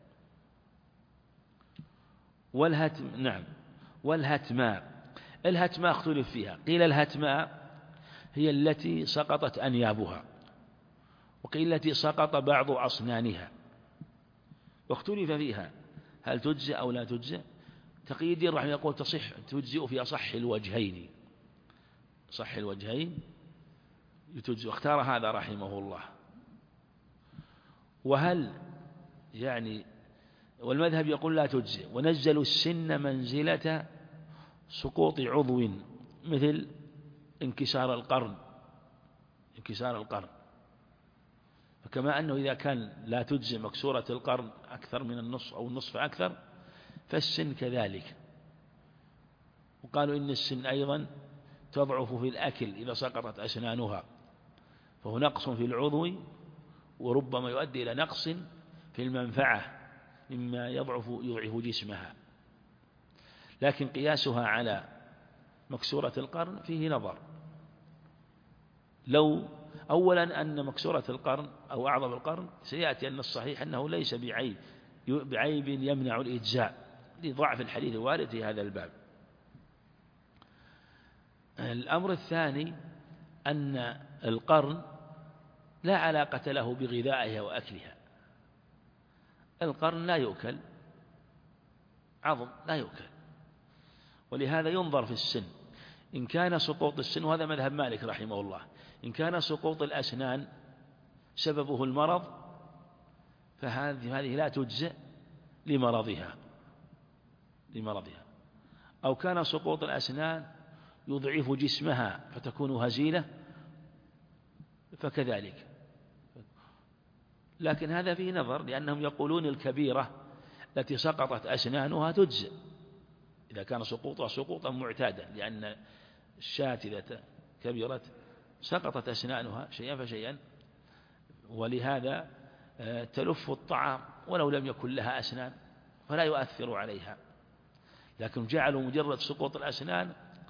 [SPEAKER 2] والهتم نعم والهتماء، الهتماء اختلف فيها، قيل الهتماء هي التي سقطت أنيابها، وقيل التي سقط بعض أصنانها، واختلف فيها هل تجزئ أو لا تجزئ. تقي الدين رحمه الله يقول تصح تجزئ في أصح الوجهين، صح الوجهين تجزئ، واختار هذا رحمه الله. وهل يعني والمذهب يقول لا تجزئ، ونزلوا السن منزلة سقوط عضو مثل انكسار القرن، انكسار القرن، فكما أنه إذا كان لا تجزئ مكسورة القرن أكثر من النصف أو النصف أكثر فالسن كذلك. وقالوا إن السن أيضا تضعف في الأكل إذا سقطت أسنانها، فهو نقص في العضو وربما يؤدي إلى نقص في المنفعة مما يضعف يضعف جسمها. لكن قياسها على مكسورة القرن فيه نظر. لو أولا أن مكسورة القرن أو أعظم القرن سيأتي أن الصحيح أنه ليس بعيب بعيب يمنع الإجزاء لضعف الحديث الوارد في هذا الباب. الأمر الثاني أن القرن لا علاقة له بغذائها وأكلها، القرن لا يؤكل، عظم لا يؤكل، ولهذا ينظر في السن. إن كان سقوط السن، وهذا مذهب مالك رحمه الله، إن كان سقوط الأسنان سببه المرض فهذه هذه لا تجزئ لمرضها لمرضها أو كان سقوط الأسنان يضعف جسمها فتكون هزيلة فكذلك. لكن هذا فيه نظر، لأنهم يقولون الكبيرة التي سقطت أسنانها تجزئ إذا كان سقوطها سقوطا معتادا، لأن الشاة إذا كبرت سقطت أسنانها شيئا فشيئا، ولهذا تلف الطعام ولو لم يكن لها أسنان فلا يؤثر عليها. لكن جعلوا مجرد سقوط الأسنان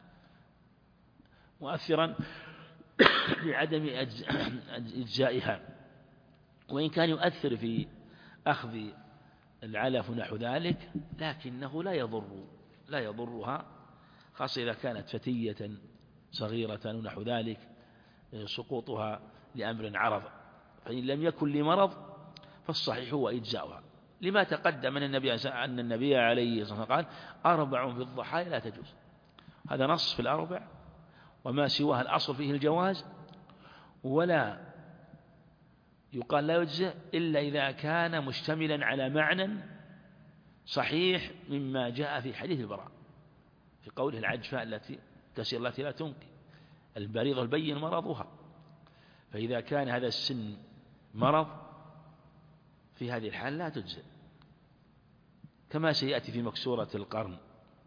[SPEAKER 2] مؤثرا لعدم إجزائها، وإن كان يؤثر في أخذ العلف نحو ذلك لكنه لا يضر لا يضرها، خاصة إذا كانت فتية صغيرة ونحو ذلك سقوطها لأمر عرض. فإن لم يكن لمرض فالصحيح هو إجزاؤها، لما تقدم أن النبي أن النبي عليه الصلاة والسلام قال أربع في الضحايا لا تجوز، هذا نص في الأربع، وما سواها الأصل فيه الجواز، ولا يقال لا يجزئ إلا إذا كان مشتملا على معنى صحيح مما جاء في حديث البراء في قوله العجفاء التي تسير التي لا تنقي، البريض البين مرضها. فإذا كان هذا السن مرض في هذه الحال لا تجزئ، كما سيأتي في مكسورة القرن.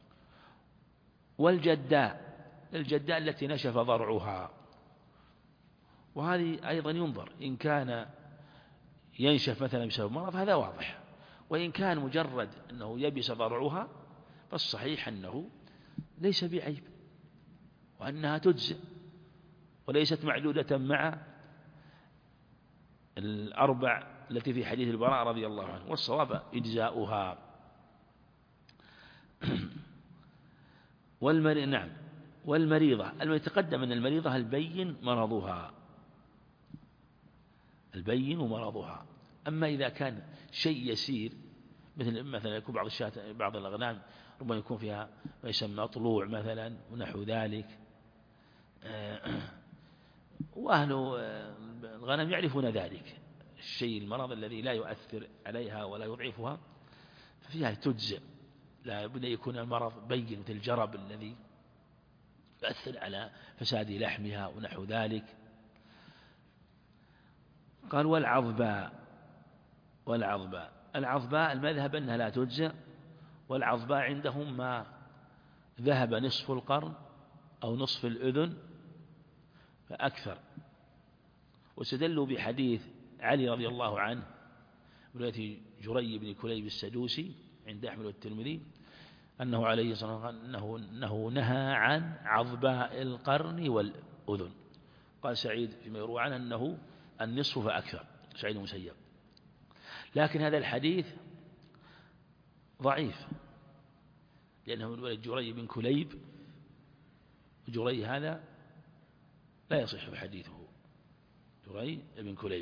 [SPEAKER 2] والجداء، الجداء التي نشف ضرعها، وهذه أيضا ينظر، إن كان ينشف مثلا بسبب مرض هذا واضح، وإن كان مجرد أنه يبس ضرعها فالصحيح أنه ليس بعيب وأنها تجزئ وليست معدودة مع الأربع التي في حديث البراء رضي الله عنه، والصواب إجزاؤها. والمريضة نعم والمريضة التي تقدم أن المريضة البين مرضها، البين مرضها. أما إذا كان شيء يسير مثل مثلا يكون بعض الشاة بعض الأغنام ربما يكون فيها ما يسمى طلوع مثلا ونحو ذلك، وأهل الغنم يعرفون ذلك الشيء المرض الذي لا يؤثر عليها ولا يضعفها ففيها تجزئ، لا بد أن يكون المرض بين مثل الجرب الذي يؤثر على فساد لحمها ونحو ذلك. قال والعظباء، والعظباء العظباء المذهب أنها لا تجزئ، والعظباء عندهم ما ذهب نصف القرن أو نصف الأذن فأكثر، واستدلوا بحديث علي رضي الله عنه رواية جري بن كليب السدوسي عند أحمد والترمذي أنه عليه الصلاة والسلام أنه, أنه نهى عن عضباء القرن والأذن. قال سعيد فيما يروى عنه أنه النصف فأكثر، سعيد المسيب. لكن هذا الحديث ضعيف لأنه من ولد جري بن كليب، جري هذا لا يصح حديثه، جري بن كليب،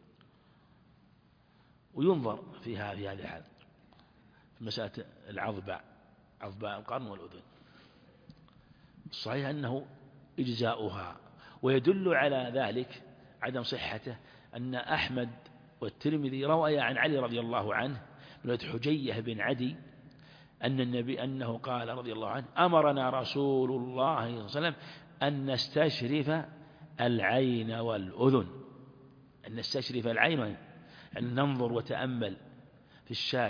[SPEAKER 2] وينظر فيها في هذه الحال في مسألة العضباء، عضباء القرن والأذن. الصحيح أنه إجزاؤها، ويدل على ذلك عدم صحته أن أحمد والترمذي روى عن علي رضي الله عنه من حجية بن عدي أن النبي أنه قال رضي الله عنه: أمرنا رسول الله صلى الله عليه وسلم أن نستشرف العين والأذن، أن نستشرف العين، أن ننظر وتأمل في الشاة.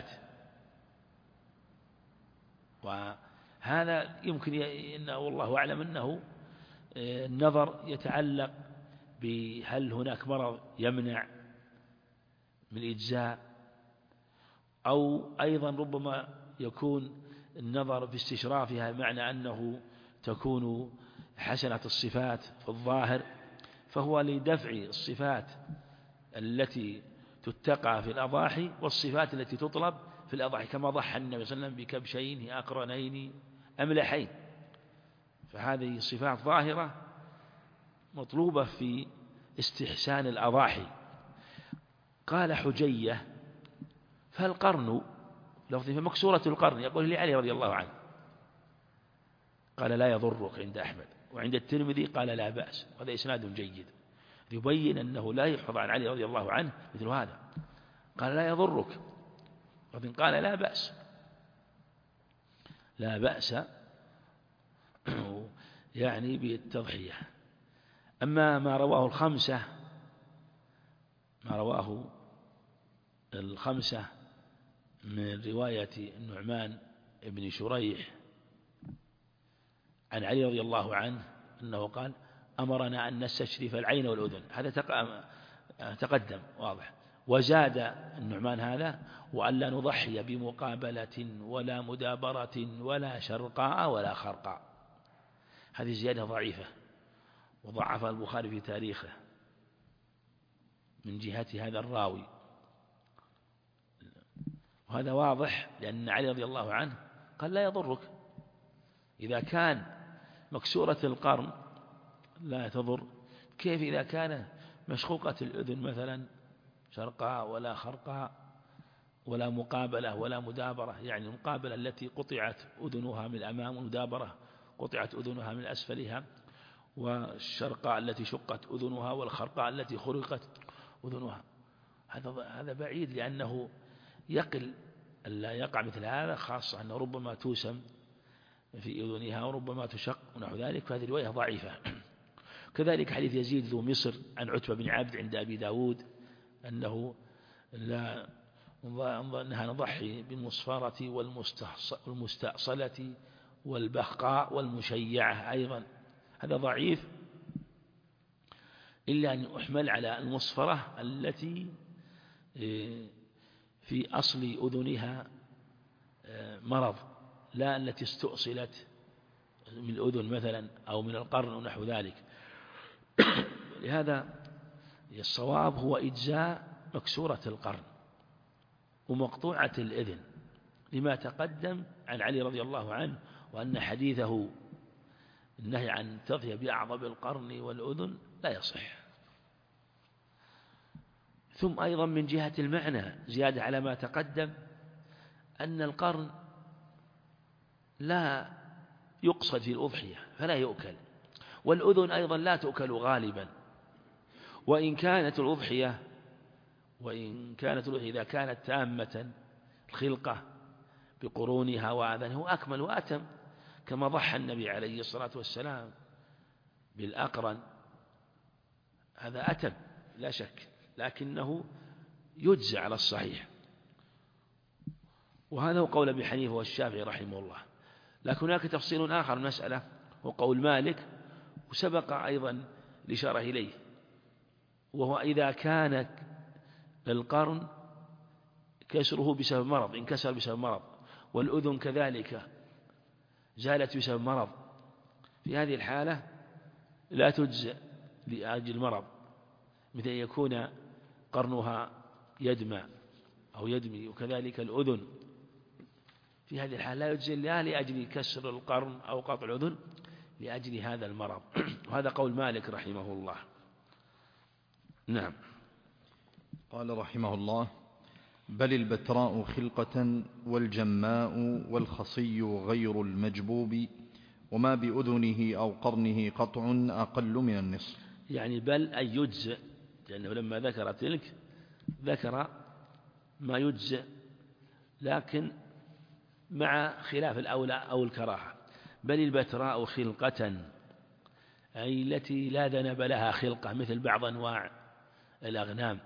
[SPEAKER 2] وهذا يمكن إنه والله أعلم أنه النظر يتعلق بهل هناك مرض يمنع من إجزاء، أو أيضا ربما يكون النظر في استشرافها معنى أنه تكون حسنة الصفات في الظاهر، فهو لدفع الصفات التي تتقى في الأضاحي والصفات التي تطلب في الأضاحي، كما ضحى النبي صلى الله عليه وسلم بكبشين أقرنين أملحين. فهذه صفات ظاهرة مطلوبة في استحسان الأضاحي. قال حجية: فالقرن لفظ فمكسورة القرن، يقول لي علي رضي الله عنه، قال: لا يضرك عند أحمد، وعند الترمذي قال: لا بأس. وهذا إسناد جيد يبين أنه لا يحفظ عن علي رضي الله عنه مثل هذا. قال: لا يضرك، وإن قال: لا بأس، لا بأس يعني بالتضحية. أما ما رواه الخمسة، ما رواه الخمسة من رواية النعمان بن شريح عن علي رضي الله عنه أنه قال: أمرنا أن نستشرف العين والأذن، هذا تقدم واضح. وزاد النعمان هذا: وأن لا نضحي بمقابلة ولا مدابرة ولا شرقاء ولا خرقاء. هذه زيادة ضعيفة وضعف البخاري في تاريخه من جهة هذا الراوي، وهذا واضح لأن علي رضي الله عنه قال: لا يضرك. إذا كان مكسورة القرن لا تضر، كيف إذا كان مشقوقة الأذن مثلا شرقاء ولا خرقاء ولا مقابلة ولا مدابرة؟ يعني المقابلة التي قطعت أذنها من الأمام، والمدابرة قطعت أذنها من أسفلها، والشرقاء التي شقت أذنها، والخرقاء التي خرقت أذنها. هذا هذا بعيد، لأنه يقل ألا يقع مثل هذا، خاصة أنه ربما توسم في أذنها وربما تشق ونحو ذلك. فهذه الرواية ضعيفة. كذلك حديث يزيد ذو مصر عن عتبة بن عبد عند أبي داود أنه لا أنها نضحي بالمصفرة والمستأصلة والبخقاء والمشيعة أيضا. هذا ضعيف، إلا أن يحمل على المصفرة التي في أصل أذنها مرض، لا التي استؤصلت من الأذن مثلا أو من القرن ونحو ذلك. لهذا الصواب هو إجزاء مكسورة القرن ومقطوعة الأذن، لما تقدم عن علي رضي الله عنه، وأن حديثه النهي عن تضحية بأعظم القرن والأذن لا يصح. ثم أيضا من جهة المعنى زيادة على ما تقدم، أن القرن لا يقصد في الأضحية فلا يؤكل، والأذن أيضا لا تؤكل غالبا. وإن كانت الأضحية وإن كانت الأضحية إذا كانت تامة الخلقة بقرونها وآذانها أكمل وأتم، كما ضحى النبي عليه الصلاة والسلام بالأقرن، هذا أتم لا شك، لكنه يجزى على الصحيح. وهذا هو قول أبي حنيفة والشافعي رحمه الله. لكن هناك تفصيل آخر المسألة هو قول مالك، وسبق أيضا الإشارة إليه، وهو إذا كان القرن كسره بسبب مرض، انكسر بسبب مرض، والأذن كذلك زالت بسبب مرض، في هذه الحالة لا تجزئ لأجل المرض، مثل أن يكون قرنها يدمى أو يدمي، وكذلك الأذن في هذه الحالة لا يجزئ لا لأجل كسر القرن أو قطع الأذن، لأجل هذا المرض. وهذا قول مالك رحمه الله. نعم.
[SPEAKER 1] قال رحمه الله: بل البتراء خلقة والجماء والخصي غير المجبوب، وما بأذنه أو قرنه قطع أقل من النصف.
[SPEAKER 2] يعني بل أن يجزئ، لأنه لما ذكر تلك ذكر ما يجزئ، لكن مع خلاف الأولى أو الكراهة. بل البتراء خلقة، أي التي لا ذنب لها خلقة، مثل بعض أنواع الأغنام،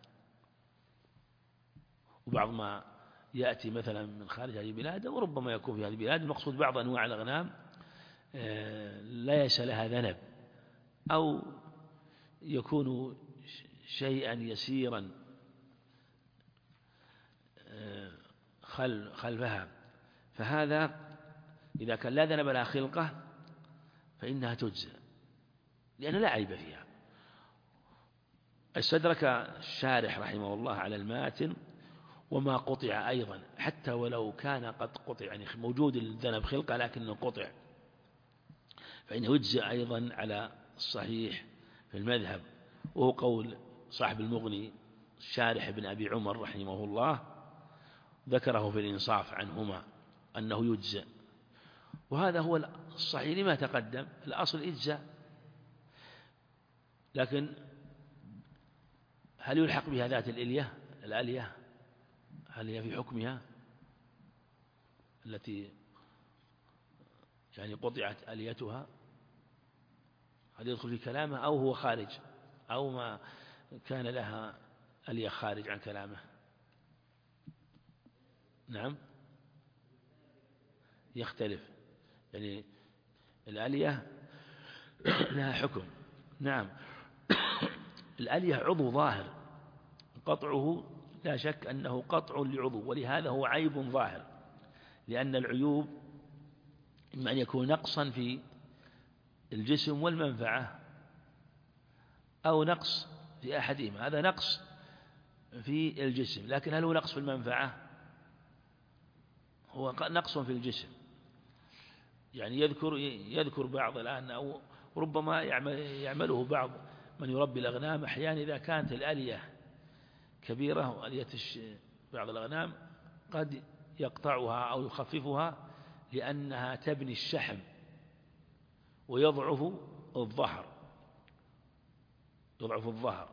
[SPEAKER 2] وبعض ما يأتي مثلا من خارج هذه البلاد، وربما يكون في هذه البلاد. المقصود بعض أنواع الأغنام ليس لها ذنب، أو يكون شيئا يسيرا خلفها، فهذا إذا كان لا ذنب لها خلقة فإنها تجزى، لأن لا عيب فيها. استدرك الشارح رحمه الله على الماتن وما قطع أيضا، حتى ولو كان قد قطع، يعني موجود الذنب خلقة لكنه قطع، فإنه يجزى أيضا على الصحيح في المذهب، وهو قول صاحب المغني الشارح بن أبي عمر رحمه الله، ذكره في الإنصاف عنهما أنه يجزى، وهذا هو الصحيح لما تقدم. الأصل إجزاء، لكن هل يلحق بها ذات الإلية الآلية؟ هل هي في حكمها التي يعني قطعت آليتها؟ هذا يدخل في كلامه، أو هو خارج، أو ما كان لها آلية خارج عن كلامه؟ نعم، يختلف، يعني الآلية لها حكم. نعم. الآلية عضو ظاهر، قطعه لا شك أنه قطع لعضو، ولهذا هو عيب ظاهر، لأن العيوب إما أن يكون نقصا في الجسم والمنفعة، أو نقص في أحدهما. هذا نقص في الجسم، لكن هل هو نقص في المنفعة؟ هو نقص في الجسم. يعني يذكر يذكر بعض الآن، أو ربما يعمله بعض من يربي الأغنام أحيانا، إذا كانت الآلية كبيرة، وآلية بعض الأغنام قد يقطعها أو يخففها لأنها تبني الشحم ويضعف الظهر يضعف الظهر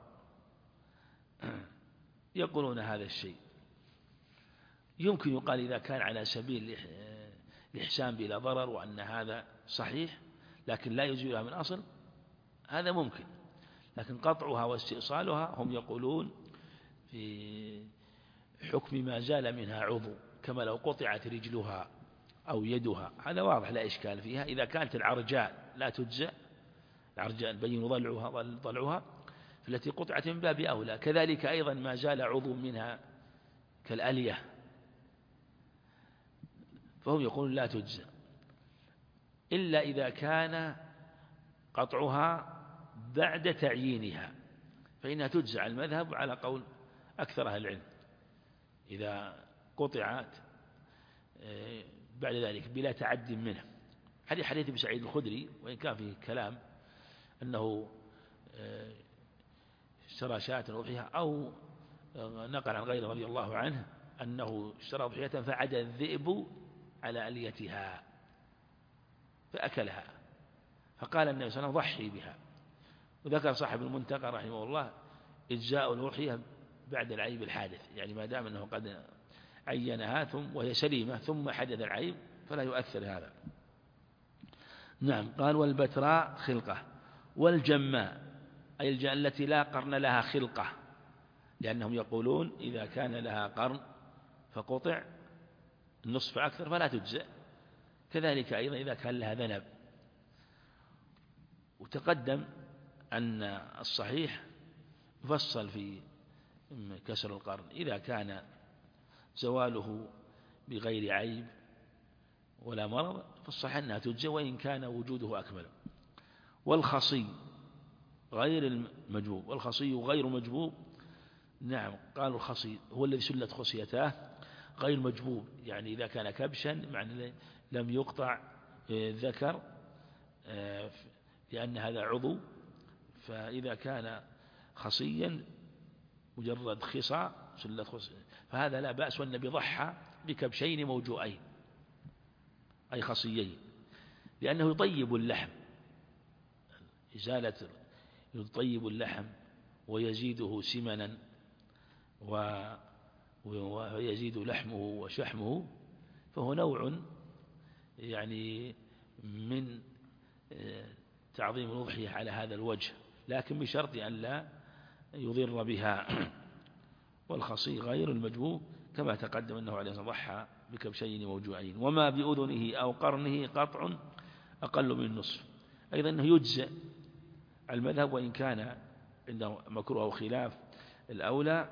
[SPEAKER 2] يقولون هذا الشيء يمكن يقال إذا كان على سبيل الإحسان بلا ضرر، وأن هذا صحيح لكن لا يزيلها من أصل، هذا ممكن. لكن قطعها واستئصالها هم يقولون في حكم ما زال منها عضو، كما لو قطعت رجلها أو يدها، هذا واضح لا إشكال فيها. إذا كانت العرجاء لا تجزأ، العرجاء البين ضلعها ضلعها التي قطعت من باب أولى. كذلك أيضا ما زال عضو منها كالألية، فهم يقولون لا تجزأ، إلا إذا كان قطعها بعد تعيينها، فإنها تجزأ على المذهب على قول أكثر أهل العلم، إذا قطعت بعد ذلك بلا تعد منه. حديث حديث ابن سعيد الخدري، وإن كان فيه كلام أنه اشترى شاة أضحية، أو نقل عن غيره رضي الله عنه أنه اشترى أضحية فعد الذئب على أليتها فأكلها، فقال النبي صلى الله عليه وسلم ضحي بها. وذكر صاحب المنتقى رحمه الله إجزاء الأضحية بعد العيب الحادث، يعني ما دام أنه قد عينها ثم وهي سليمة ثم حدث العيب فلا يؤثر هذا. نعم. قال والبتراء خلقة، والجماء أي الجاء التي لا قرن لها خلقة، لأنهم يقولون إذا كان لها قرن فقطع النصف أكثر فلا تجزئ، كذلك أيضا إذا كان لها ذنب. وتقدم أن الصحيح يفصل في كسر القرن إذا كان زواله بغير عيب ولا مرض فالصحيح أنها تجزى وإن كان وجوده أكمل. والخصي غير المجبوب، والخصي غير مجبوب، نعم قالوا الخصي هو الذي سلت خصيتاه غير مجبوب، يعني إذا كان كبشا معنى لم يقطع ذكر لأن هذا عضو، فإذا كان خصيا مجرد خصى سلت خصية فهذا لا بأس، والنبي ضحى بكبشين موجوعين أي خصيين لأنه يطيب اللحم، إزالة يطيب اللحم ويزيده سمنا ويزيد لحمه وشحمه، فهو نوع يعني من تعظيم الأضحية على هذا الوجه، لكن بشرط أن لا يضر بها. والخصي غير المجبوب كما تقدم أنه عليه الصلاة والسلام ضحى بكبشين موجوعين. وما بأذنه أو قرنه قطع أقل من النصف، أيضا أنه يجزئ المذهب وإن كان عنده مكروه أو خلاف الأولى.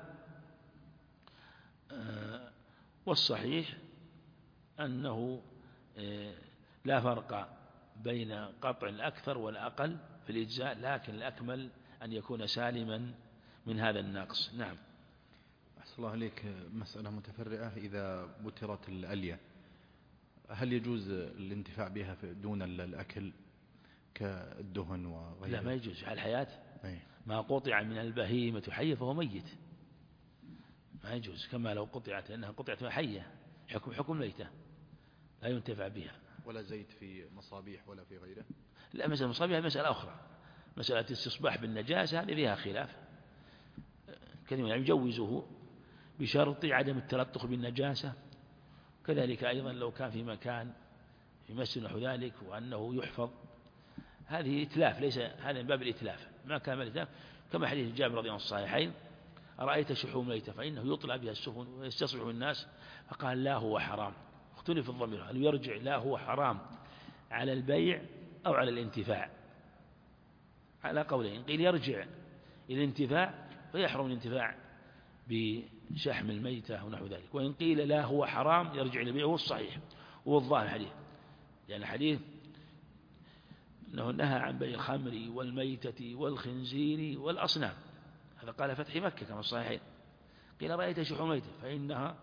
[SPEAKER 2] والصحيح أنه لا فرق بين قطع الأكثر والأقل في الإجزاء، لكن الأكمل أن يكون سالما من هذا النقص. نعم.
[SPEAKER 1] أحسن الله عليك. مسألة متفرعة، إذا بترت الألية هل يجوز الانتفاع بها دون الأكل كالدهن وغيره؟
[SPEAKER 2] لا ما يجوز على الحياة. ما قطع من البهيمة حية فهو ميت، ما يجوز، كما لو قطعت لأنها قطعت حية حكم حكم ميتة لا ينتفع بها.
[SPEAKER 1] ولا زيت في مصابيح ولا في غيره؟
[SPEAKER 2] لا، مسألة المصابيح مسألة أخرى، مسألة استصباح بالنجاسة هذه فيها خلاف كثير، يعني يجوزه بشرط عدم التلطخ بالنجاسة. كذلك أيضا لو كان في مكان في مسجد نحو ذلك وأنه يحفظ، هذه إتلاف، ليس هذا من باب الإتلاف، ما كان من الإتلاف كما حديث جابر رضي الله عنه الصحيحين: أرأيت شحوم ميتة فإنه يطلع بها السفن ويستصبح الناس، فقال لا هو حرام. اختلف الضمير هل يرجع لا هو حرام على البيع أو على الانتفاع؟ على قولين، قيل يرجع إلى الانتفاع فيحرم الانتفاع بشحم الميتة ونحو ذلك، وإن قيل لا هو حرام يرجع إلى البيع، هو الصحيح والظاهر الحديث، يعني الحديث أنه نهى عن بيع الخمر والميتة والخنزير والأصنام، هذا قال فتح مكة كما الصحيحين. قيل رأيت شحوم ميتة فإنها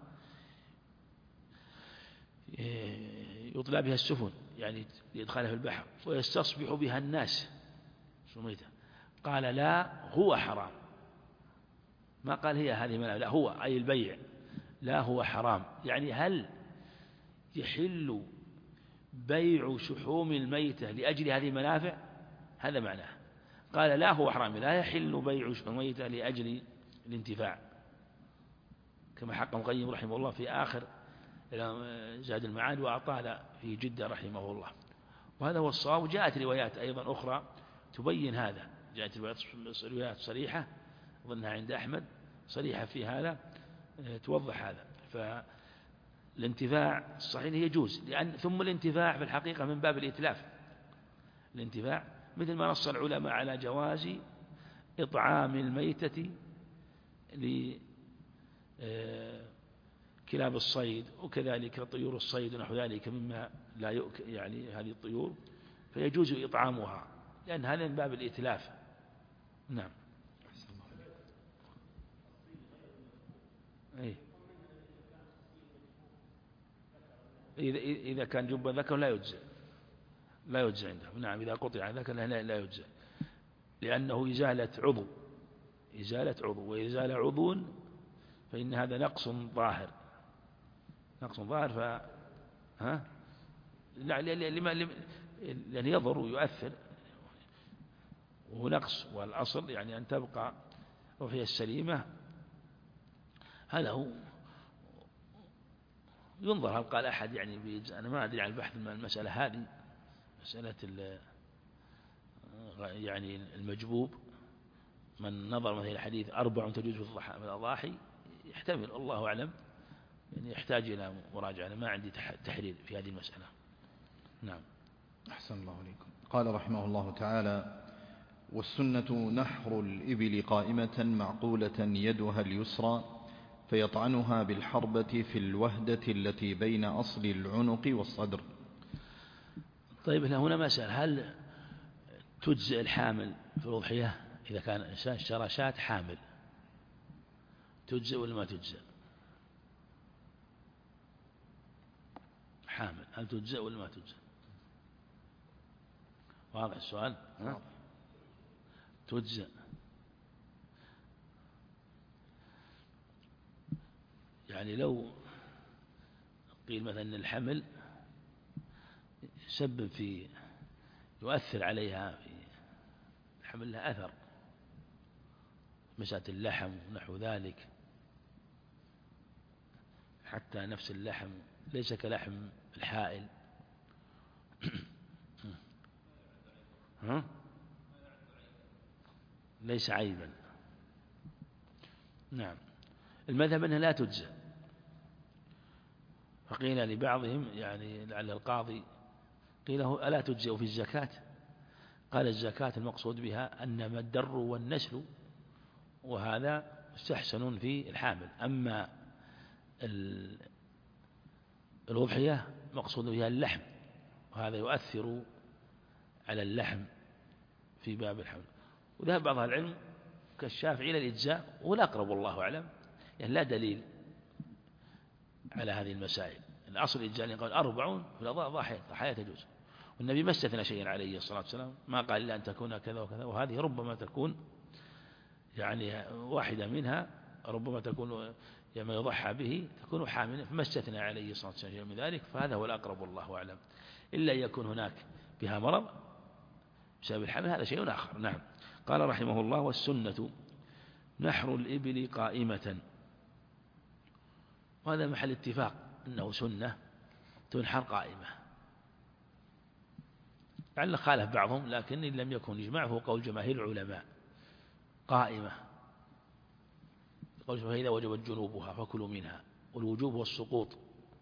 [SPEAKER 2] يطلع بها السفن يعني لإدخالها في البحر ويستصبح بها الناس ميتة، قال لا هو حرام، ما قال هي هذه منافع، لا هو أي البيع لا هو حرام، يعني هل يحل بيع شحوم الميتة لأجل هذه المنافع؟ هذا معناه. قال لا هو حرام، لا يحل بيع شحوم الميتة لأجل الانتفاع، كما حق ابن القيم رحمه الله في آخر زاد المعاد وأطال في جدة رحمه الله، وهذا هو الصواب. جاءت روايات أيضا أخرى تبين هذا، جاءت روايات صريحة ظنها عند أحمد صريحة في هذا توضح هذا. فالانتفاع الصحيح يجوز، لأن ثم الانتفاع في الحقيقة من باب الإتلاف، الانتفاع مثل ما نص العلماء على جواز إطعام الميتة لكلاب الصيد وكذلك طيور الصيد ونحو ذلك مما لا يؤكل، يعني هذه الطيور فيجوز إطعامها لأن هذا من باب الإتلاف. نعم. إيه؟ إذا كان جنب ذكر لا يجزئ، لا يجزئ عنده. نعم، إذا قطع ذكر لا يجزئ، لأنه إزالة عضو، إزالة عضو، وإزالة عضو فإن هذا نقص ظاهر، نقص ظاهر. ف ها لا لما لأن يضر ويؤثر، وهو نقص، والأصل يعني أن تبقى وهي السليمة. هذا هو ينظر هل قال أحد يعني بيجزء. أنا ما أدري عن البحث من المسألة هذه، مسألة يعني المجبوب، من نظر مثل الحديث أربع تجوز في الأضاحي يحتمل، الله أعلم، يعني يحتاج إلى مراجعة. أنا ما عندي تحرير في هذه المسألة. نعم.
[SPEAKER 1] أحسن الله عليكم. قال رحمه الله تعالى: والسنة نحر الإبل قائمة معقولة يدها اليسرى فيطعنها بالحربة في الوهدة التي بين أصل العنق والصدر.
[SPEAKER 2] طيب هنا مسألة، هل تجزئ الحامل في الأضحية إذا كان إنسان اشترى شاة حامل، تجزئ ولا ما تجزئ؟ حامل هل تجزئ ولا ما تجزئ؟ واضح السؤال؟ ها؟ تجزئ. يعني لو قيل مثلا أن الحمل يسبب في يؤثر عليها في الحمل لها أثر، مسألة اللحم ونحو ذلك، حتى نفس اللحم ليس كلحم الحائل. ها؟ ليس عيبا. نعم. المذهب أنها لا تجزى، فقيل لبعضهم يعني لعل القاضي قيل له ألا تجزئ في الزكاة؟ قال الزكاة المقصود بها أنما الدر والنسل، وهذا مستحسن في الحامل. أما الأضحية مقصود بها اللحم، وهذا يؤثر على اللحم في باب الحمل. وذهب بعض العلم كالشافعي إلى الإجزاء، والأقرب والله أعلم يعني لا دليل على هذه المسائل. الأصل الإجزاء قال أربعون في الأضاء ضاحية ضحايا تجوز، والنبي ما استثنى شيئا عليه الصلاة والسلام، ما قال إلا أن تكون كذا وكذا، وهذه ربما تكون يعني واحدة منها ربما تكون لما يضحى به تكون حاملا، فما استثنى عليه الصلاة والسلام شيئا من ذلك، فهذا هو الأقرب والله أعلم، إلا أن يكون هناك بها مرض بسبب الحمل، هذا شيء آخر. نعم. قال رحمه الله: والسنة نحر الإبل قائمة، وهذا محل اتفاق أنه سنة تنحر قائمة، لعل خالف بعضهم، لكن إن لم يكن يجمعه قول جماهير العلماء قائمة، قول فإذا وجبت جنوبها فكلوا منها، والوجوب والسقوط،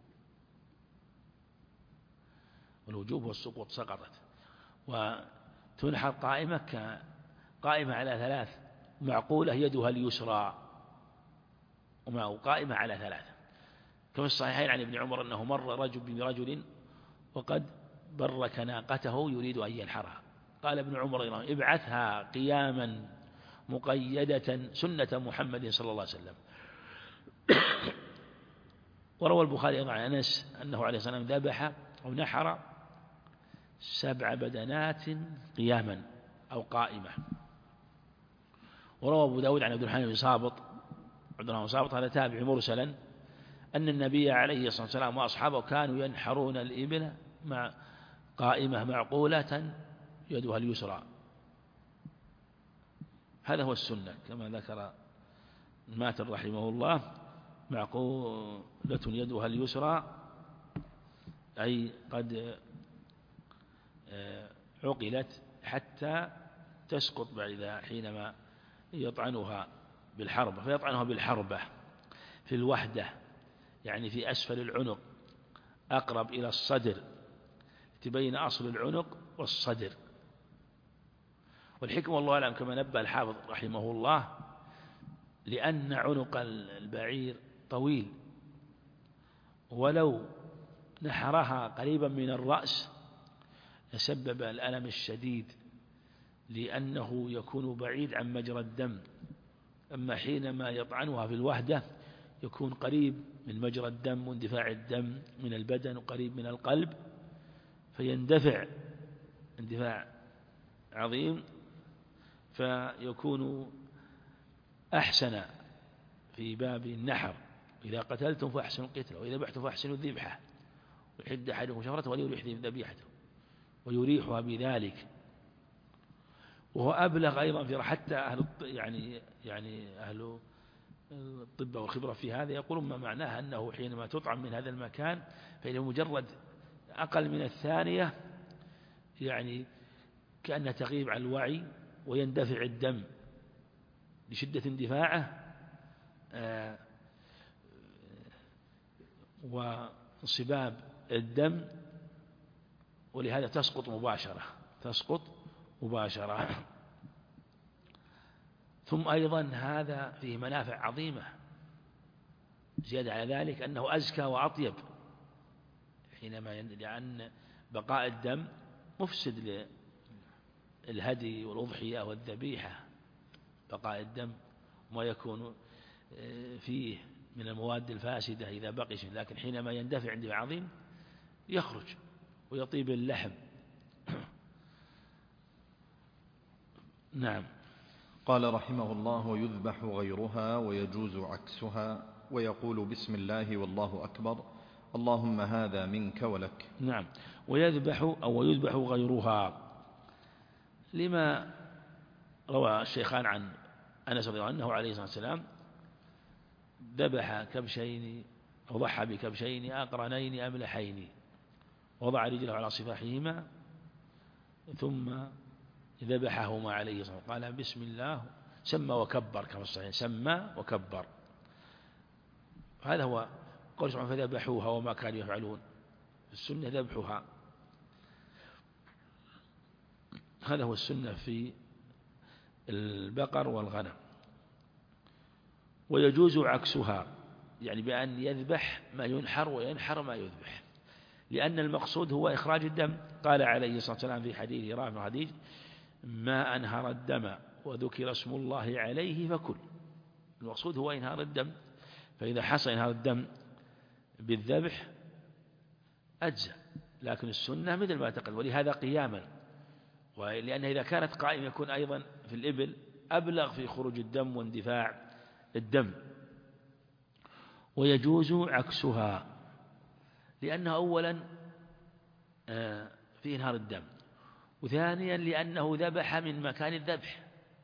[SPEAKER 2] والوجوب والسقوط سقطت، وتنحر قائمة قائمة على ثلاث، معقولة يدها اليسرى، وقائمة على ثلاثة، كما في الصحيحين عن ابن عمر أنه مر رجل برجل وقد برك ناقته يريد أن ينحرها، قال ابن عمر: ابعثها قياما مقيدة سنة محمد صلى الله عليه وسلم. وروى البخاري أيضا عن أنس أنه عليه الصلاة والسلام ذبح أو نحر سبع بدنات قياما أو قائمة. وروى أبو داود عن عبد الرحمن بن صابط عبد الرحمن بن صابط هذا تابع مرسلا أن النبي عليه الصلاة والسلام وأصحابه كانوا ينحرون الإبل مع قائمة معقولة يدها اليسرى، هذا هو السنة كما ذكر ماتر رحمه الله، معقولة يدها اليسرى أي قد عقلت حتى تسقط بعد حينما يطعنها بالحربة، فيطعنها بالحربة في الوحدة، يعني في أسفل العنق أقرب إلى الصدر، تبين أصل العنق والصدر. والحكمة والله أعلم كما نبه الحافظ رحمه الله، لأن عنق البعير طويل، ولو نحرها قريبا من الرأس لسبب الألم الشديد، لأنه يكون بعيد عن مجرى الدم، أما حينما يطعنها في الوهدة يكون قريب من مجرى الدم واندفاع الدم من البدن وقريب من القلب، فيندفع اندفاع عظيم، فيكون أحسن في باب النحر. إذا قتلتم فأحسنوا القتل، وإذا ذبحتم فأحسنوا الذبحة، ويحد أحدكم شفرته وليريح ذبيحته ويريحها بذلك. وهو أبلغ أيضا في حتى أهل يعني يعني أهل الطب والخبرة في هذا يقولون ما معناه أنه حينما تطعم من هذا المكان فإنه مجرد أقل من الثانية يعني كأنها تغيب عن الوعي ويندفع الدم لشدة اندفاعه آه وانصباب الدم، ولهذا تسقط مباشرة تسقط مباشرة. ثم أيضا هذا فيه منافع عظيمة زيادة على ذلك أنه أزكى وأطيب حينما لأن بقاء الدم مفسد للهدي والأضحية والذبيحة، بقاء الدم ما يكون فيه من المواد الفاسدة إذا بقي شيء، لكن حينما يندفع عنده عظيم يخرج ويطيب اللحم. نعم.
[SPEAKER 1] قال رحمه الله: ويذبح غيرها ويجوز عكسها، ويقول بسم الله والله أكبر اللهم هذا منك ولك.
[SPEAKER 2] نعم. ويذبح أو ويذبح غيرها لما روى الشيخان عن أنس رضي الله عنه عليه الصلاة والسلام ذبح كبشين أو ضحى بكبشين أقرنين أملحين، وضع رجله على صفاحهما ثم ذبحهما عليه الصلاة والسلام، قال بسم الله، سمى وكبر كما الصحيح، سمى وكبر. هذا هو قول سبحانه فذبحوها وما كانوا يفعلون، السنة ذبحها، هذا هو السنة في البقر والغنم. ويجوز عكسها، يعني بأن يذبح ما ينحر وينحر ما يذبح، لأن المقصود هو إخراج الدم. قال عليه الصلاة والسلام في حديث رافع حديث: ما أنهر الدم وذكر اسم الله عليه فكل. المقصود هو إنهار الدم، فإذا حصل إنهار الدم بالذبح أجزى، لكن السنة مثل ما تقدم، ولهذا قياما، ولأن إذا كانت قائمة يكون أيضا في الإبل أبلغ في خروج الدم واندفاع الدم. ويجوز عكسها، لأنه أولا في إنهار الدم، وثانيا لأنه ذبح من مكان الذبح،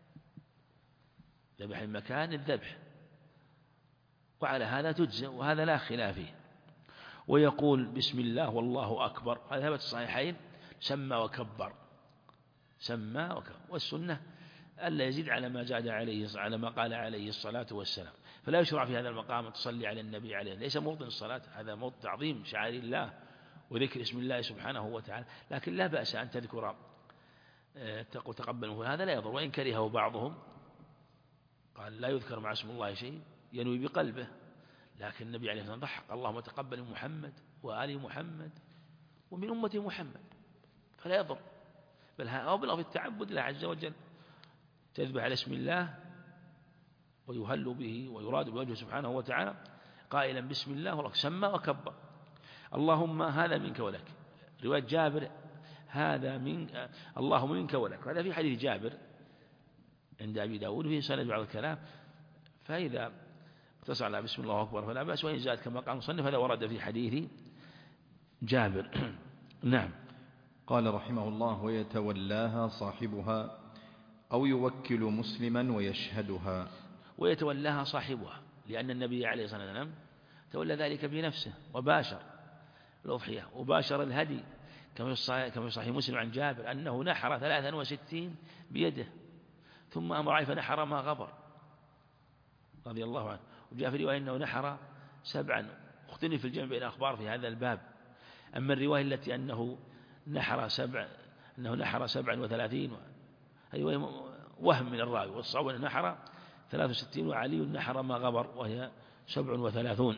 [SPEAKER 2] ذبح من مكان الذبح، وعلى هذا تجزئ، وهذا لا خلاف فيه. ويقول بسم الله والله أكبر، هذا ثبت الصحيحين، سمى وكبر، سمى وكبر. والسنة ألا يزيد على ما زاد عليه، على ما قال عليه الصلاة والسلام. فلا يشرع في هذا المقام تصلي على النبي عليه، ليس موطن الصلاة، هذا موطن تعظيم شعائر الله وذكر اسم الله سبحانه وتعالى، لكن لا بأس أن تذكر تقول تقبل، هذا لا يضر، وإن كرهه بعضهم قال لا يذكر مع اسم الله شيء ينوي بقلبه، لكن النبي عليه الصلاة والسلام ضحك: اللهم تقبل من محمد وآل محمد ومن أمة محمد، فلا يضر، بل أبلغ في التعبد الله عز وجل، تذبح على اسم الله ويهل به ويراد بوجهه سبحانه وتعالى قائلا بسم الله والله، سمى وكبر. اللهم هذا منك ولك، رواية جابر هذا من اللهم منك ولك، هذا في حديث جابر عند أبي داود فيه سند بعض الكلام، فإذا اقتصر على بسم الله أكبر فلا بأس، وإن زاد كما قال المصنف هذا ورد في حديث جابر. نعم.
[SPEAKER 1] قال رحمه الله: ويتولاها صاحبها أو يوكل مسلما ويشهدها.
[SPEAKER 2] ويتولاها صاحبها، لأن النبي عليه الصلاة والسلام تولى ذلك بنفسه وباشر الأضحية وباشر الهدي، كما في صحيح مسلم عن جابر أنه نحر ثلاثا وستين بيده، ثم أمر عليه فنحر ما غبر رضي الله عنه. وجاء في رواية أنه نحر سبعا، اختلف في الجمع بين الأخبار في هذا الباب. أما الرواية التي أنه نحر سبع أنه نحر سبعا وثلاثين هذه وهم من الراوي، والصواب أنه نحر ثلاث وستين، وعلي نحر ما غبر وهي سبع وثلاثون.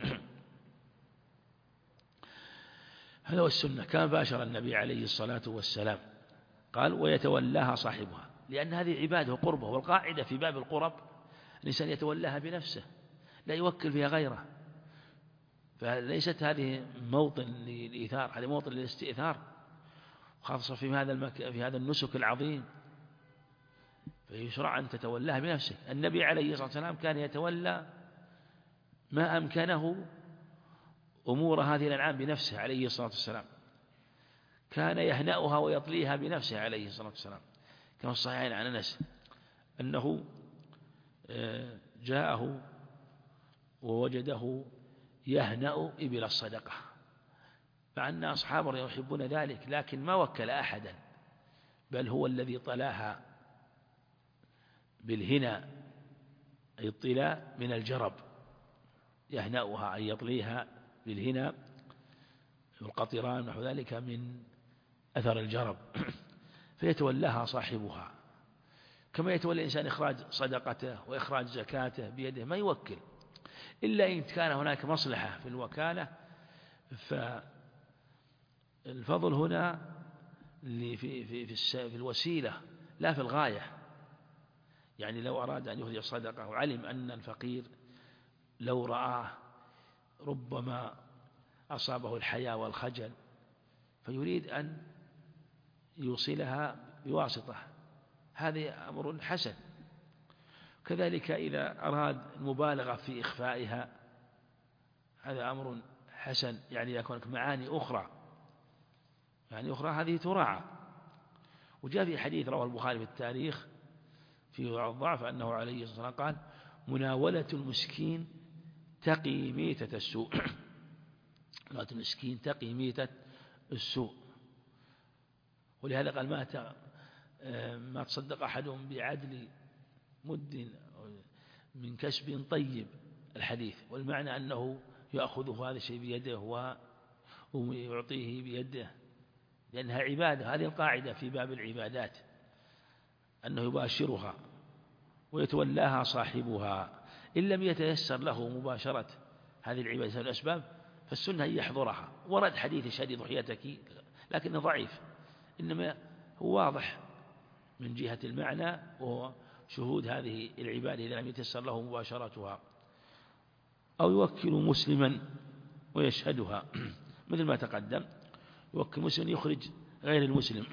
[SPEAKER 2] هذا هو السنة، كان باشر النبي عليه الصلاة والسلام. قال ويتولاها صاحبها، لأن هذه عبادة وقربة، والقاعدة في باب القرب الإنسان يتولاها بنفسه لا يوكل فيها غيره، فليست هذه موطن للإيثار، هذه موطن للاستئثار، خاصة في هذا المك... في هذا النسك العظيم، فيشرع أن تتولاها بنفسك. النبي عليه الصلاة والسلام كان يتولى ما أمكنه أمور هذه الأنعام بنفسه عليه الصلاة والسلام، كان يهنأها ويطليها بنفسه عليه الصلاة والسلام، كما في الصحيحين عن أنس أنه جاءه ووجده يهنأ إبل الصدقة، مع أن أصحابه يحبون ذلك، لكن ما وكل أحدا، بل هو الذي طلاها بالهنا، أي الطلاء من الجرب، يهنأها أي يطليها بالهنا والقطران نحو ذلك من أثر الجرب، فيتولاها صاحبها، كما يتولى الإنسان إخراج صدقته وإخراج زكاته بيده، ما يوكل إلا إن كان هناك مصلحة في الوكالة. فالفضل هنا في في في في الوسيلة لا في الغاية. يعني لو أراد أن يخرج صدقة وعلم أن الفقير لو رآه ربما أصابه الحياء والخجل، فيريد أن يوصلها بواسطة، هذا أمر حسن. كذلك إذا أراد المبالغة في إخفائها، هذا أمر حسن. يعني يكون معاني أخرى، يعني أخرى هذه تراعى. وجاء في حديث رواه البخاري في التاريخ في الضعف أنه عليه الصلاة والسلام قال: مناولة المسكين تقي ميتة السوء. مناولة المسكين تقي ميتة السوء. ولهذا قال: ما ما تصدق أحدهم بعدل مد من كسب طيب، الحديث. والمعنى أنه يأخذ هذا الشيء بيده ويعطيه بيده، لأنها عبادة. هذه القاعدة في باب العبادات، أنه يباشرها ويتولاها صاحبها. إن لم يتيسر له مباشرة هذه العبادة والأسباب، فالسنة أن يحضرها. ورد حديث شهد ضحيتك لكنه ضعيف، إنما هو واضح من جهة المعنى وهو شهود هذه العبادة إذا لم يتيسر له مباشرتها. أو يوكل مسلما ويشهدها، مثل ما تقدم، يوكل مسلم يخرج غير المسلم.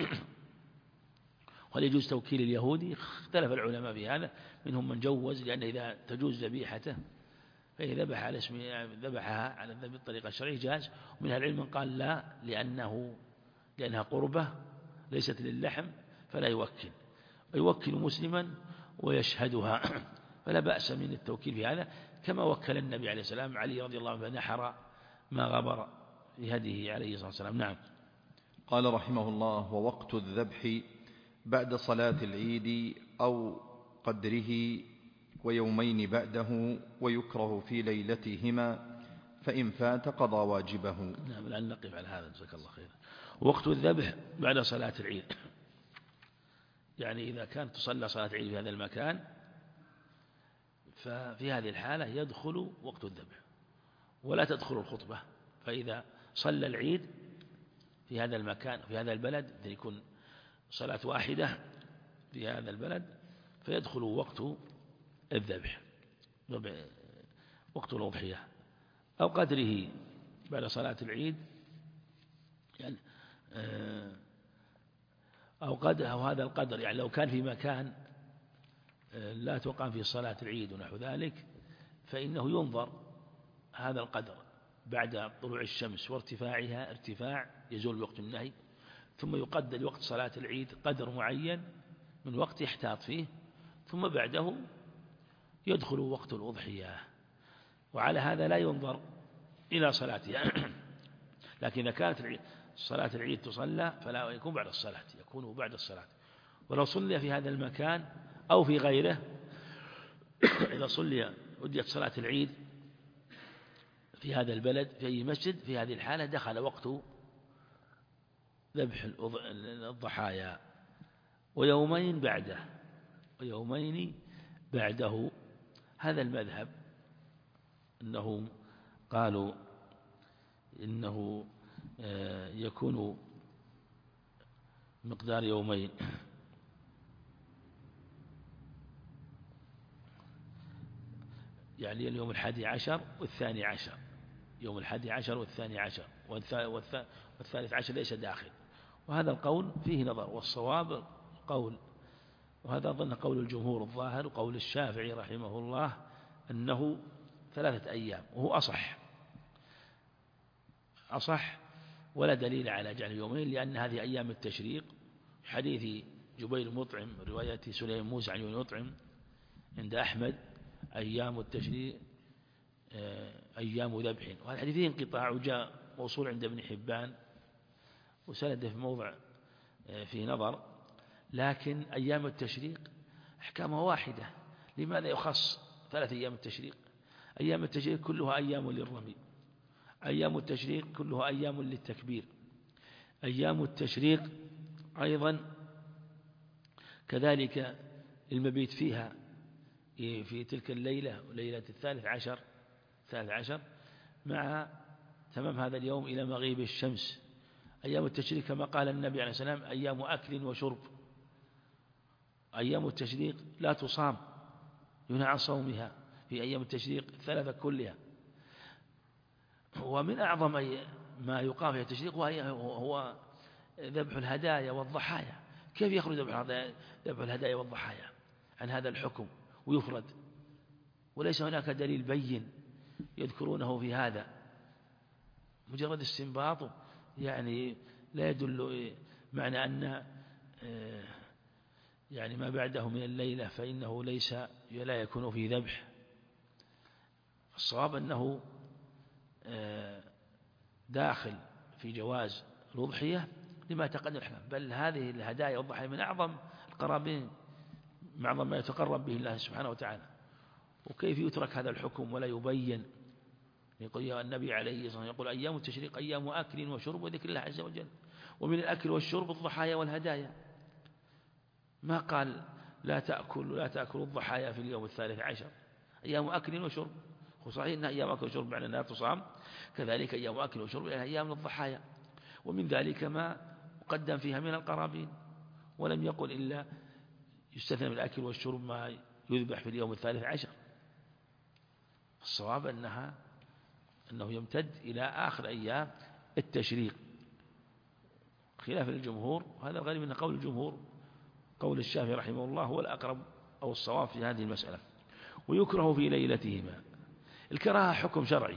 [SPEAKER 2] وهل يجوز توكيل اليهودي؟ اختلف العلماء في هذا، منهم من جوز، لأن إذا تجوز ذبيحته فإذا ذبح على اسم ذبحها على الذبح بالطريقة الشرعية جاز. ومن أهل العلم من قال لا، لأنه لأنها قربة ليست للحم فلا يوكل. ويوكل مسلما ويشهدها، فلا بأس من التوكيل في هذا، كما وكل النبي عليه السلام علي رضي الله عنه فنحر ما غبر في هديه عليه الصلاة والسلام. نعم.
[SPEAKER 1] قال رحمه الله: ووقت الذبح بعد صلاة العيد أو قدره ويومين بعده، ويكره في ليلتهما، فإن فات قضى واجبه.
[SPEAKER 2] نعم، لأن نقف على هذا، جزاك الله خير. وقت الذبح بعد صلاة العيد، يعني إذا كانت تصلى صلاة العيد في هذا المكان، ففي هذه الحالة يدخل وقت الذبح ولا تدخل الخطبة. فإذا صلى العيد في هذا المكان في هذا البلد، يكون صلاة واحدة في هذا البلد، فيدخل وقت الذبح وقت الأضحية أو قدره بعد صلاة العيد، يعني أو قدر أو هذا القدر. يعني لو كان في مكان لا تقام فيه صلاة العيد ونحو ذلك، فإنه ينظر هذا القدر بعد طلوع الشمس وارتفاعها ارتفاع يزول وقت النهي، ثم يقدر وقت صلاة العيد قدر معين من وقت يحتاط فيه، ثم بعده يدخل وقت الأضحية. وعلى هذا لا ينظر إلى صلاتها. لكن إذا كانت صلاة العيد تصلى فلا يكون بعد الصلاة، يكون بعد الصلاة. ولو صلي في هذا المكان أو في غيره، إذا صلي أديت صلاة العيد في هذا البلد في أي مسجد، في هذه الحالة دخل وقت ذبح الضحايا. ويومين بعده ويومين بعده هذا المذهب، أنهم قالوا إنه يكون مقدار يومين. يعني اليوم الحادي عشر والثاني عشر، يوم الحادي عشر والثاني عشر والثالث عشر ليس داخل. وهذا القول فيه نظر، والصواب قول، وهذا أظن قول الجمهور الظاهر، وقول الشافعي رحمه الله أنه ثلاثة أيام، وهو أصح أصح ولا دليل على جعل يومين، لأن هذه أيام التشريق. حديث جبير مطعم رواية سليم موسى عن مطعم عند أحمد أيام التشريق أيام ذبح، وهذا الحديث فيه انقطاع، وجاء موصول عند ابن حبان وسنده في موضع فيه نظر. لكن أيام التشريق أحكامها واحدة، لماذا يخص ثلاث أيام التشريق؟ أيام التشريق كلها أيام للرمي، أيام التشريق كلها أيام للتكبير، أيام التشريق أيضا كذلك المبيت فيها في تلك الليلة ليلة الثالث عشر الثالث عشر مع تمام هذا اليوم إلى مغيب الشمس. أيام التشريق كما قال النبي عليه السلام أيام أكل وشرب، أيام التشريق لا تصام، ينهى عن صومها في أيام التشريق الثلاثة كلها. ومن أعظم ما يقام في التشريق هو ذبح الهدايا والضحايا. كيف يخرج ذبح الهدايا والضحايا عن هذا الحكم ويفرد، وليس هناك دليل بين يذكرونه في هذا، مجرد استنباط يعني لا يدل معنى أن يعني ما بعده من الليلة فإنه ليس لا يكون فيه ذبح. الصواب أنه داخل في جواز الأضحية لما تقدم الحكم، بل هذه الهدايا والضحايا من أعظم القرابين، من أعظم ما يتقرب به الله سبحانه وتعالى. وكيف يترك هذا الحكم ولا يبين؟ يقول النبي عليه الصلاة والسلام يقول أيام التشريق أيام أكل وشرب وذكر الله عز وجل، ومن الأكل والشرب الضحايا والهدايا. ما قال لا تأكل لا تأكل الضحايا في اليوم الثالث عشر، أيام أكل وشرب. وصحيح أن أيام أكل وشرب معنى أنها تصام، كذلك أيام أكل وشرب أيام الضحايا، ومن ذلك ما قدم فيها من القرابين، ولم يقل إلا يستثنى من الأكل والشرب ما يذبح في اليوم الثالث عشر. الصواب أنها أنه يمتد إلى آخر أيام التشريق خلاف الجمهور، وهذا الغالب من قول الجمهور. قول الشافعي رحمه الله هو الأقرب أو الصواب في هذه المسألة. ويكره في ليلتهما، الكراهة حكم شرعي،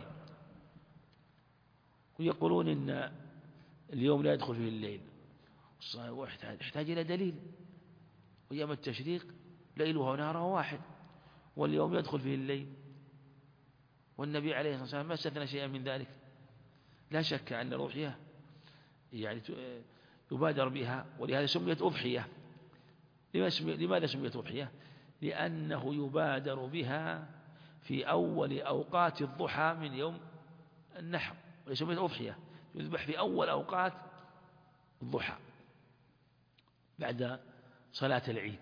[SPEAKER 2] ويقولون إن اليوم لا يدخل فيه الليل يحتاج إلى دليل، وأيام التشريق ليلها ونهارها واحد، واليوم يدخل فيه الليل، والنبي عليه الصلاة والسلام ما استثنى شيئا من ذلك. لا شك أن الأضحية يعني يبادر بها، ولهذا سميت أضحية. لماذا سميت أضحية؟ لأنه يبادر بها في أول أوقات الضحى من يوم النحر، وسميت أضحية يذبح في أول أوقات الضحى بعد صلاة العيد.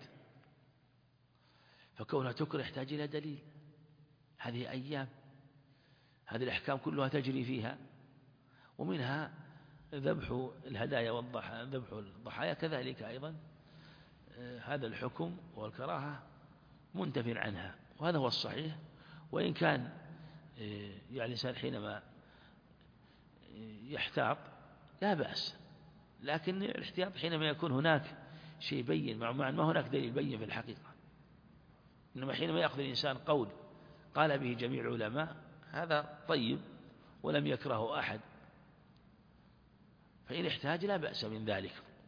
[SPEAKER 2] فكونها تكره يحتاج إلى دليل. هذه أيام، هذه الأحكام كلها تجري فيها، ومنها ذبح الهدايا والضحايا، ذبح الضحايا كذلك أيضا هذا الحكم والكراهة منتف عنها، وهذا هو الصحيح. وإن كان يعني الإنسان حينما يحتاط لا بأس، لكن الاحتياط حينما يكون هناك شيء بين، مع ما هناك دليل بين في الحقيقة. إنما حينما يأخذ الإنسان قول قال به جميع العلماء هذا طيب ولم يكرهه أحد، فإن احتاج لا بأس من ذلك.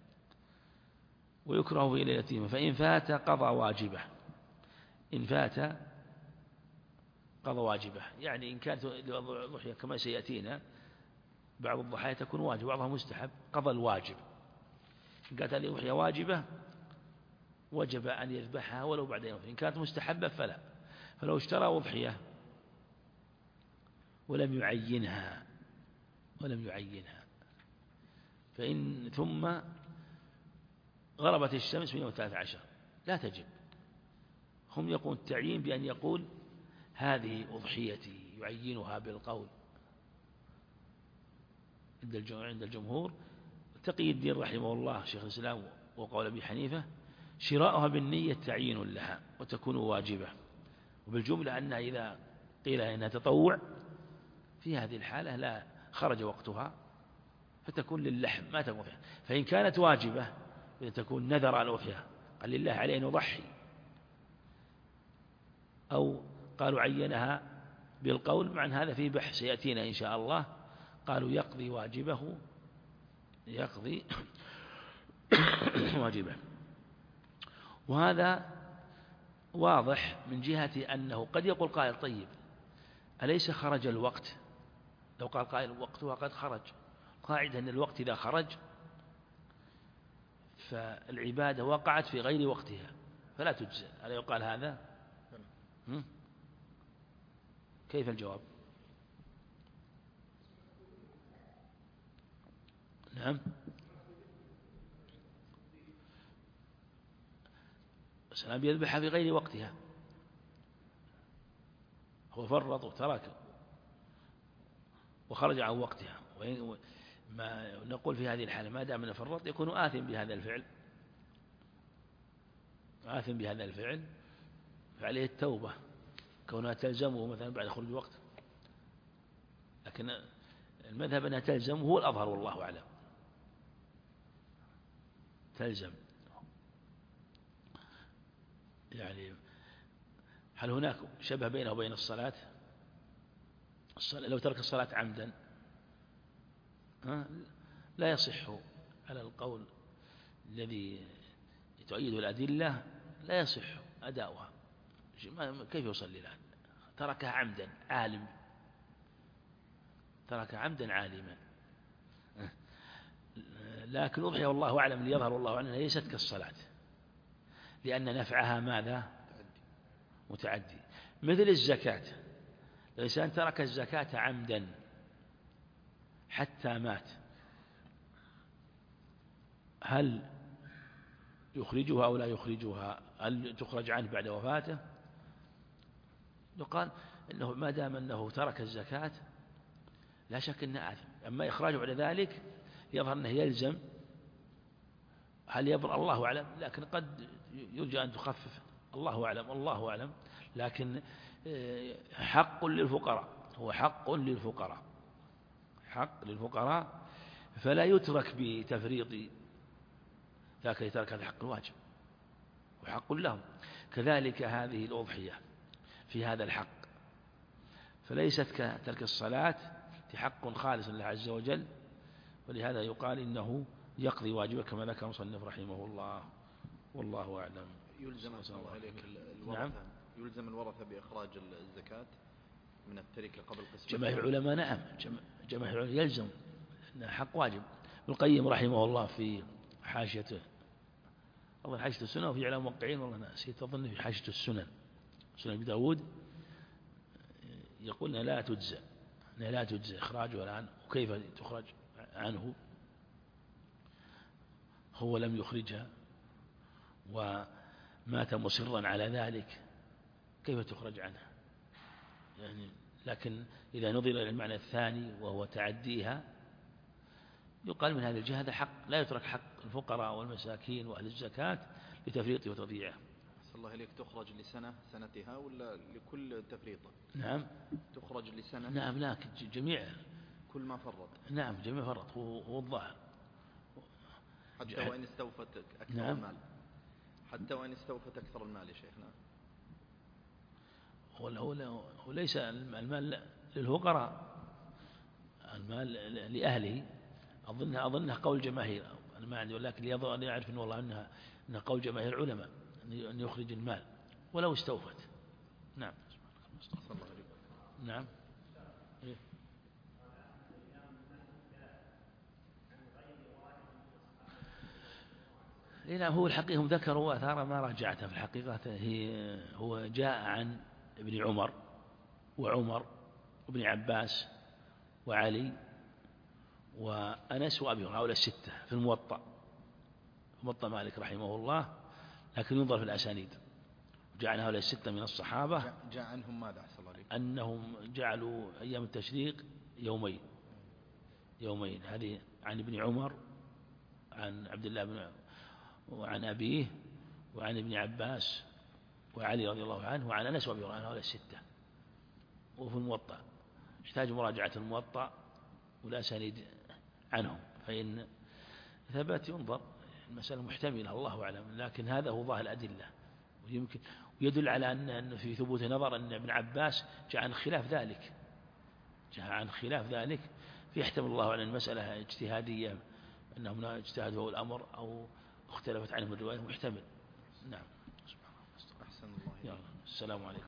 [SPEAKER 2] ويكره في ليلتهما، فإن فات قضى واجبه. إن فات قضى واجبه، يعني إن كانت الضحية كما سيأتينا بعض الضحايا تكون واجب بعضها مستحب، قضى الواجب. إن كانت هذه الضحية واجبة وجب أن يذبحها ولو بعد يوم، إن كانت مستحبة فلا. فلو اشترى أضحية ولم يعينها ولم يعينها فإن ثم غربت الشمس من يوم الثالث عشر لا تجب. هم يقول التعيين بأن يقول هذه أضحيتي، يعينها بالقول. عند الجمهور تقي الدين رحمه الله شيخ الإسلام وقول أبي حنيفة شراؤها بالنية تعيين لها وتكون واجبة، وبالجملة أنها إذا قيل إنها تطوع في هذه الحالة لا خرج وقتها فتكون للحم ما تكون فيها. فإن كانت واجبة تكون نذر على الأضحية، قال لله عليه أن يضحي، أو قالوا عينها بالقول، مع أن هذا في بحث يأتينا إن شاء الله. قالوا يقضي واجبه، يقضي واجبه. وهذا واضح من جهة أنه قد يقول قائل طيب أليس خرج الوقت؟ لو قال قائل وقتها قد خرج، قاعدة أن الوقت إذا خرج فالعبادة وقعت في غير وقتها فلا تجزئ. ألا يقال هذا؟ كيف الجواب؟ نعم السلام يذبحها في غير وقتها، هو فرط وترك وخرج عن وقتها. ما نقول في هذه الحالة ما دام فرط يكون آثم بهذا الفعل، آثم بهذا الفعل، فعليه التوبة كونها تلزمه مثلا بعد خروج وقت، لكن المذهب أنها تلزم هو الأظهر والله أعلم، تلزم. يعني هل هناك شبه بينه وبين الصلاة؟ الصلاة لو ترك الصلاة عمدا لا يصح على القول الذي تؤيده الأدلة، لا يصح أداؤها. كيف يصلي الآن؟ تركها عمدا عالم، ترك عمدا عالما. لكن أضحية والله أعلم ليظهر والله أعلم ليست كالصلاة، لأن نفعها ماذا؟ متعدي. مثل الزكاة، لو الإنسان ترك الزكاة عمدا حتى مات، هل يخرجها أو لا يخرجها؟ هل تخرج عنه بعد وفاته؟ يقال إنه ما دام أنه ترك الزكاة لا شك أنه آثم. أما إخراجه بعد ذلك يظهر أنه يلزم. هل يبرأ؟ الله أعلم، لكن قد يرجى أن تخفف، الله أعلم، الله أعلم. لكن حق للفقراء، هو حق للفقراء، حق للفقراء، فلا يترك بتفريط ذاك يترك هذا حق الواجب وحق لهم. كذلك هذه الأضحية في هذا الحق، فليست كترك الصلاة، في حق خالص لله عز وجل، ولهذا يقال إنه يقضي واجبه كما ذكر المصنف رحمه الله، والله أعلم.
[SPEAKER 1] يلزم الله عليك الورثة. نعم. يلزم الورثة بإخراج الزكاة من التركة قبل قسمة.
[SPEAKER 2] جماهير العلماء نعم، جماهير العلماء يلزم، إنه حق واجب. ابن القيم رحمه الله في حاشيته، أظن حاشية السنن وفي إعلام الموقعين، والله نسيت، أظن في حاشية السنن، سنن أبي داود، يقول لا تجزى، لا تجزى إخراجه الآن. وكيف تخرج عنه؟ هو لم يخرجها ومات مصرا على ذلك، كيف تخرج عنه؟ يعني لكن إذا نظر إلى المعنى الثاني وهو تعديها، يقال من هذه الجهة هذا حق، لا يترك حق الفقراء والمساكين وأهل الزكاة لتفريطه وتضييعه.
[SPEAKER 1] أسأل الله إليك، تخرج لسنة سنتها ولا لكل تفريطة؟
[SPEAKER 2] نعم
[SPEAKER 1] تخرج لسنة.
[SPEAKER 2] نعم، لكن جميع
[SPEAKER 1] كل ما فرط.
[SPEAKER 2] نعم جميع فرط، هو الظاهر.
[SPEAKER 1] حتى وإن استوفت أكثر نعم. المال، حتى وإن استوفت أكثر المال يا شيخنا.
[SPEAKER 2] هو هو ليس المال للفقراء، المال لأهله. أظنها أظنها قول جماهير، أنا ما عندي، ولكن ليظن يعرف إن والله أنها أنها قول جماهير العلماء أن يخرج المال ولو استوفت. نعم. نعم. إيه؟ نعم، هو الحقيقة هم ذكروا آثار ما راجعتها، في الحقيقة هي هو جاء عن ابن عمر وعمر وابن عباس وعلي وأنس وأبي هريرة، هؤلاء الستة في الموطأ، موطأ مالك رحمه الله، لكن ينظر في الأسانيد. جاء عن هؤلاء الستة من الصحابة.
[SPEAKER 1] جاء عنهم ماذا أحسن عليك؟
[SPEAKER 2] أنهم جعلوا أيام التشريق يومين يومين هذه عن ابن عمر، عن عبد الله بن وعن أبيه، وعن ابن عباس وعلي رضي الله عنه، وعن أنس وأبي هريرة، هؤلاء الستة. وفي الموطأ يحتاج مراجعة الموطأ والأسانيد عنهم، فإن ثبت ينظر، المسألة محتملة الله أعلم، لكن هذا هو ظاهر الأدلة. ويمكن ويدل على أن في ثبوت نظر أن ابن عباس جاء عن خلاف ذلك، جاء عن خلاف ذلك، فيحتمل الله على المسألة اجتهادية، أنهم اجتهدوا هو الأمر أو اختلفت عنهم الرواية، محتمل. نعم.
[SPEAKER 1] أحسن الله.
[SPEAKER 2] السلام عليكم.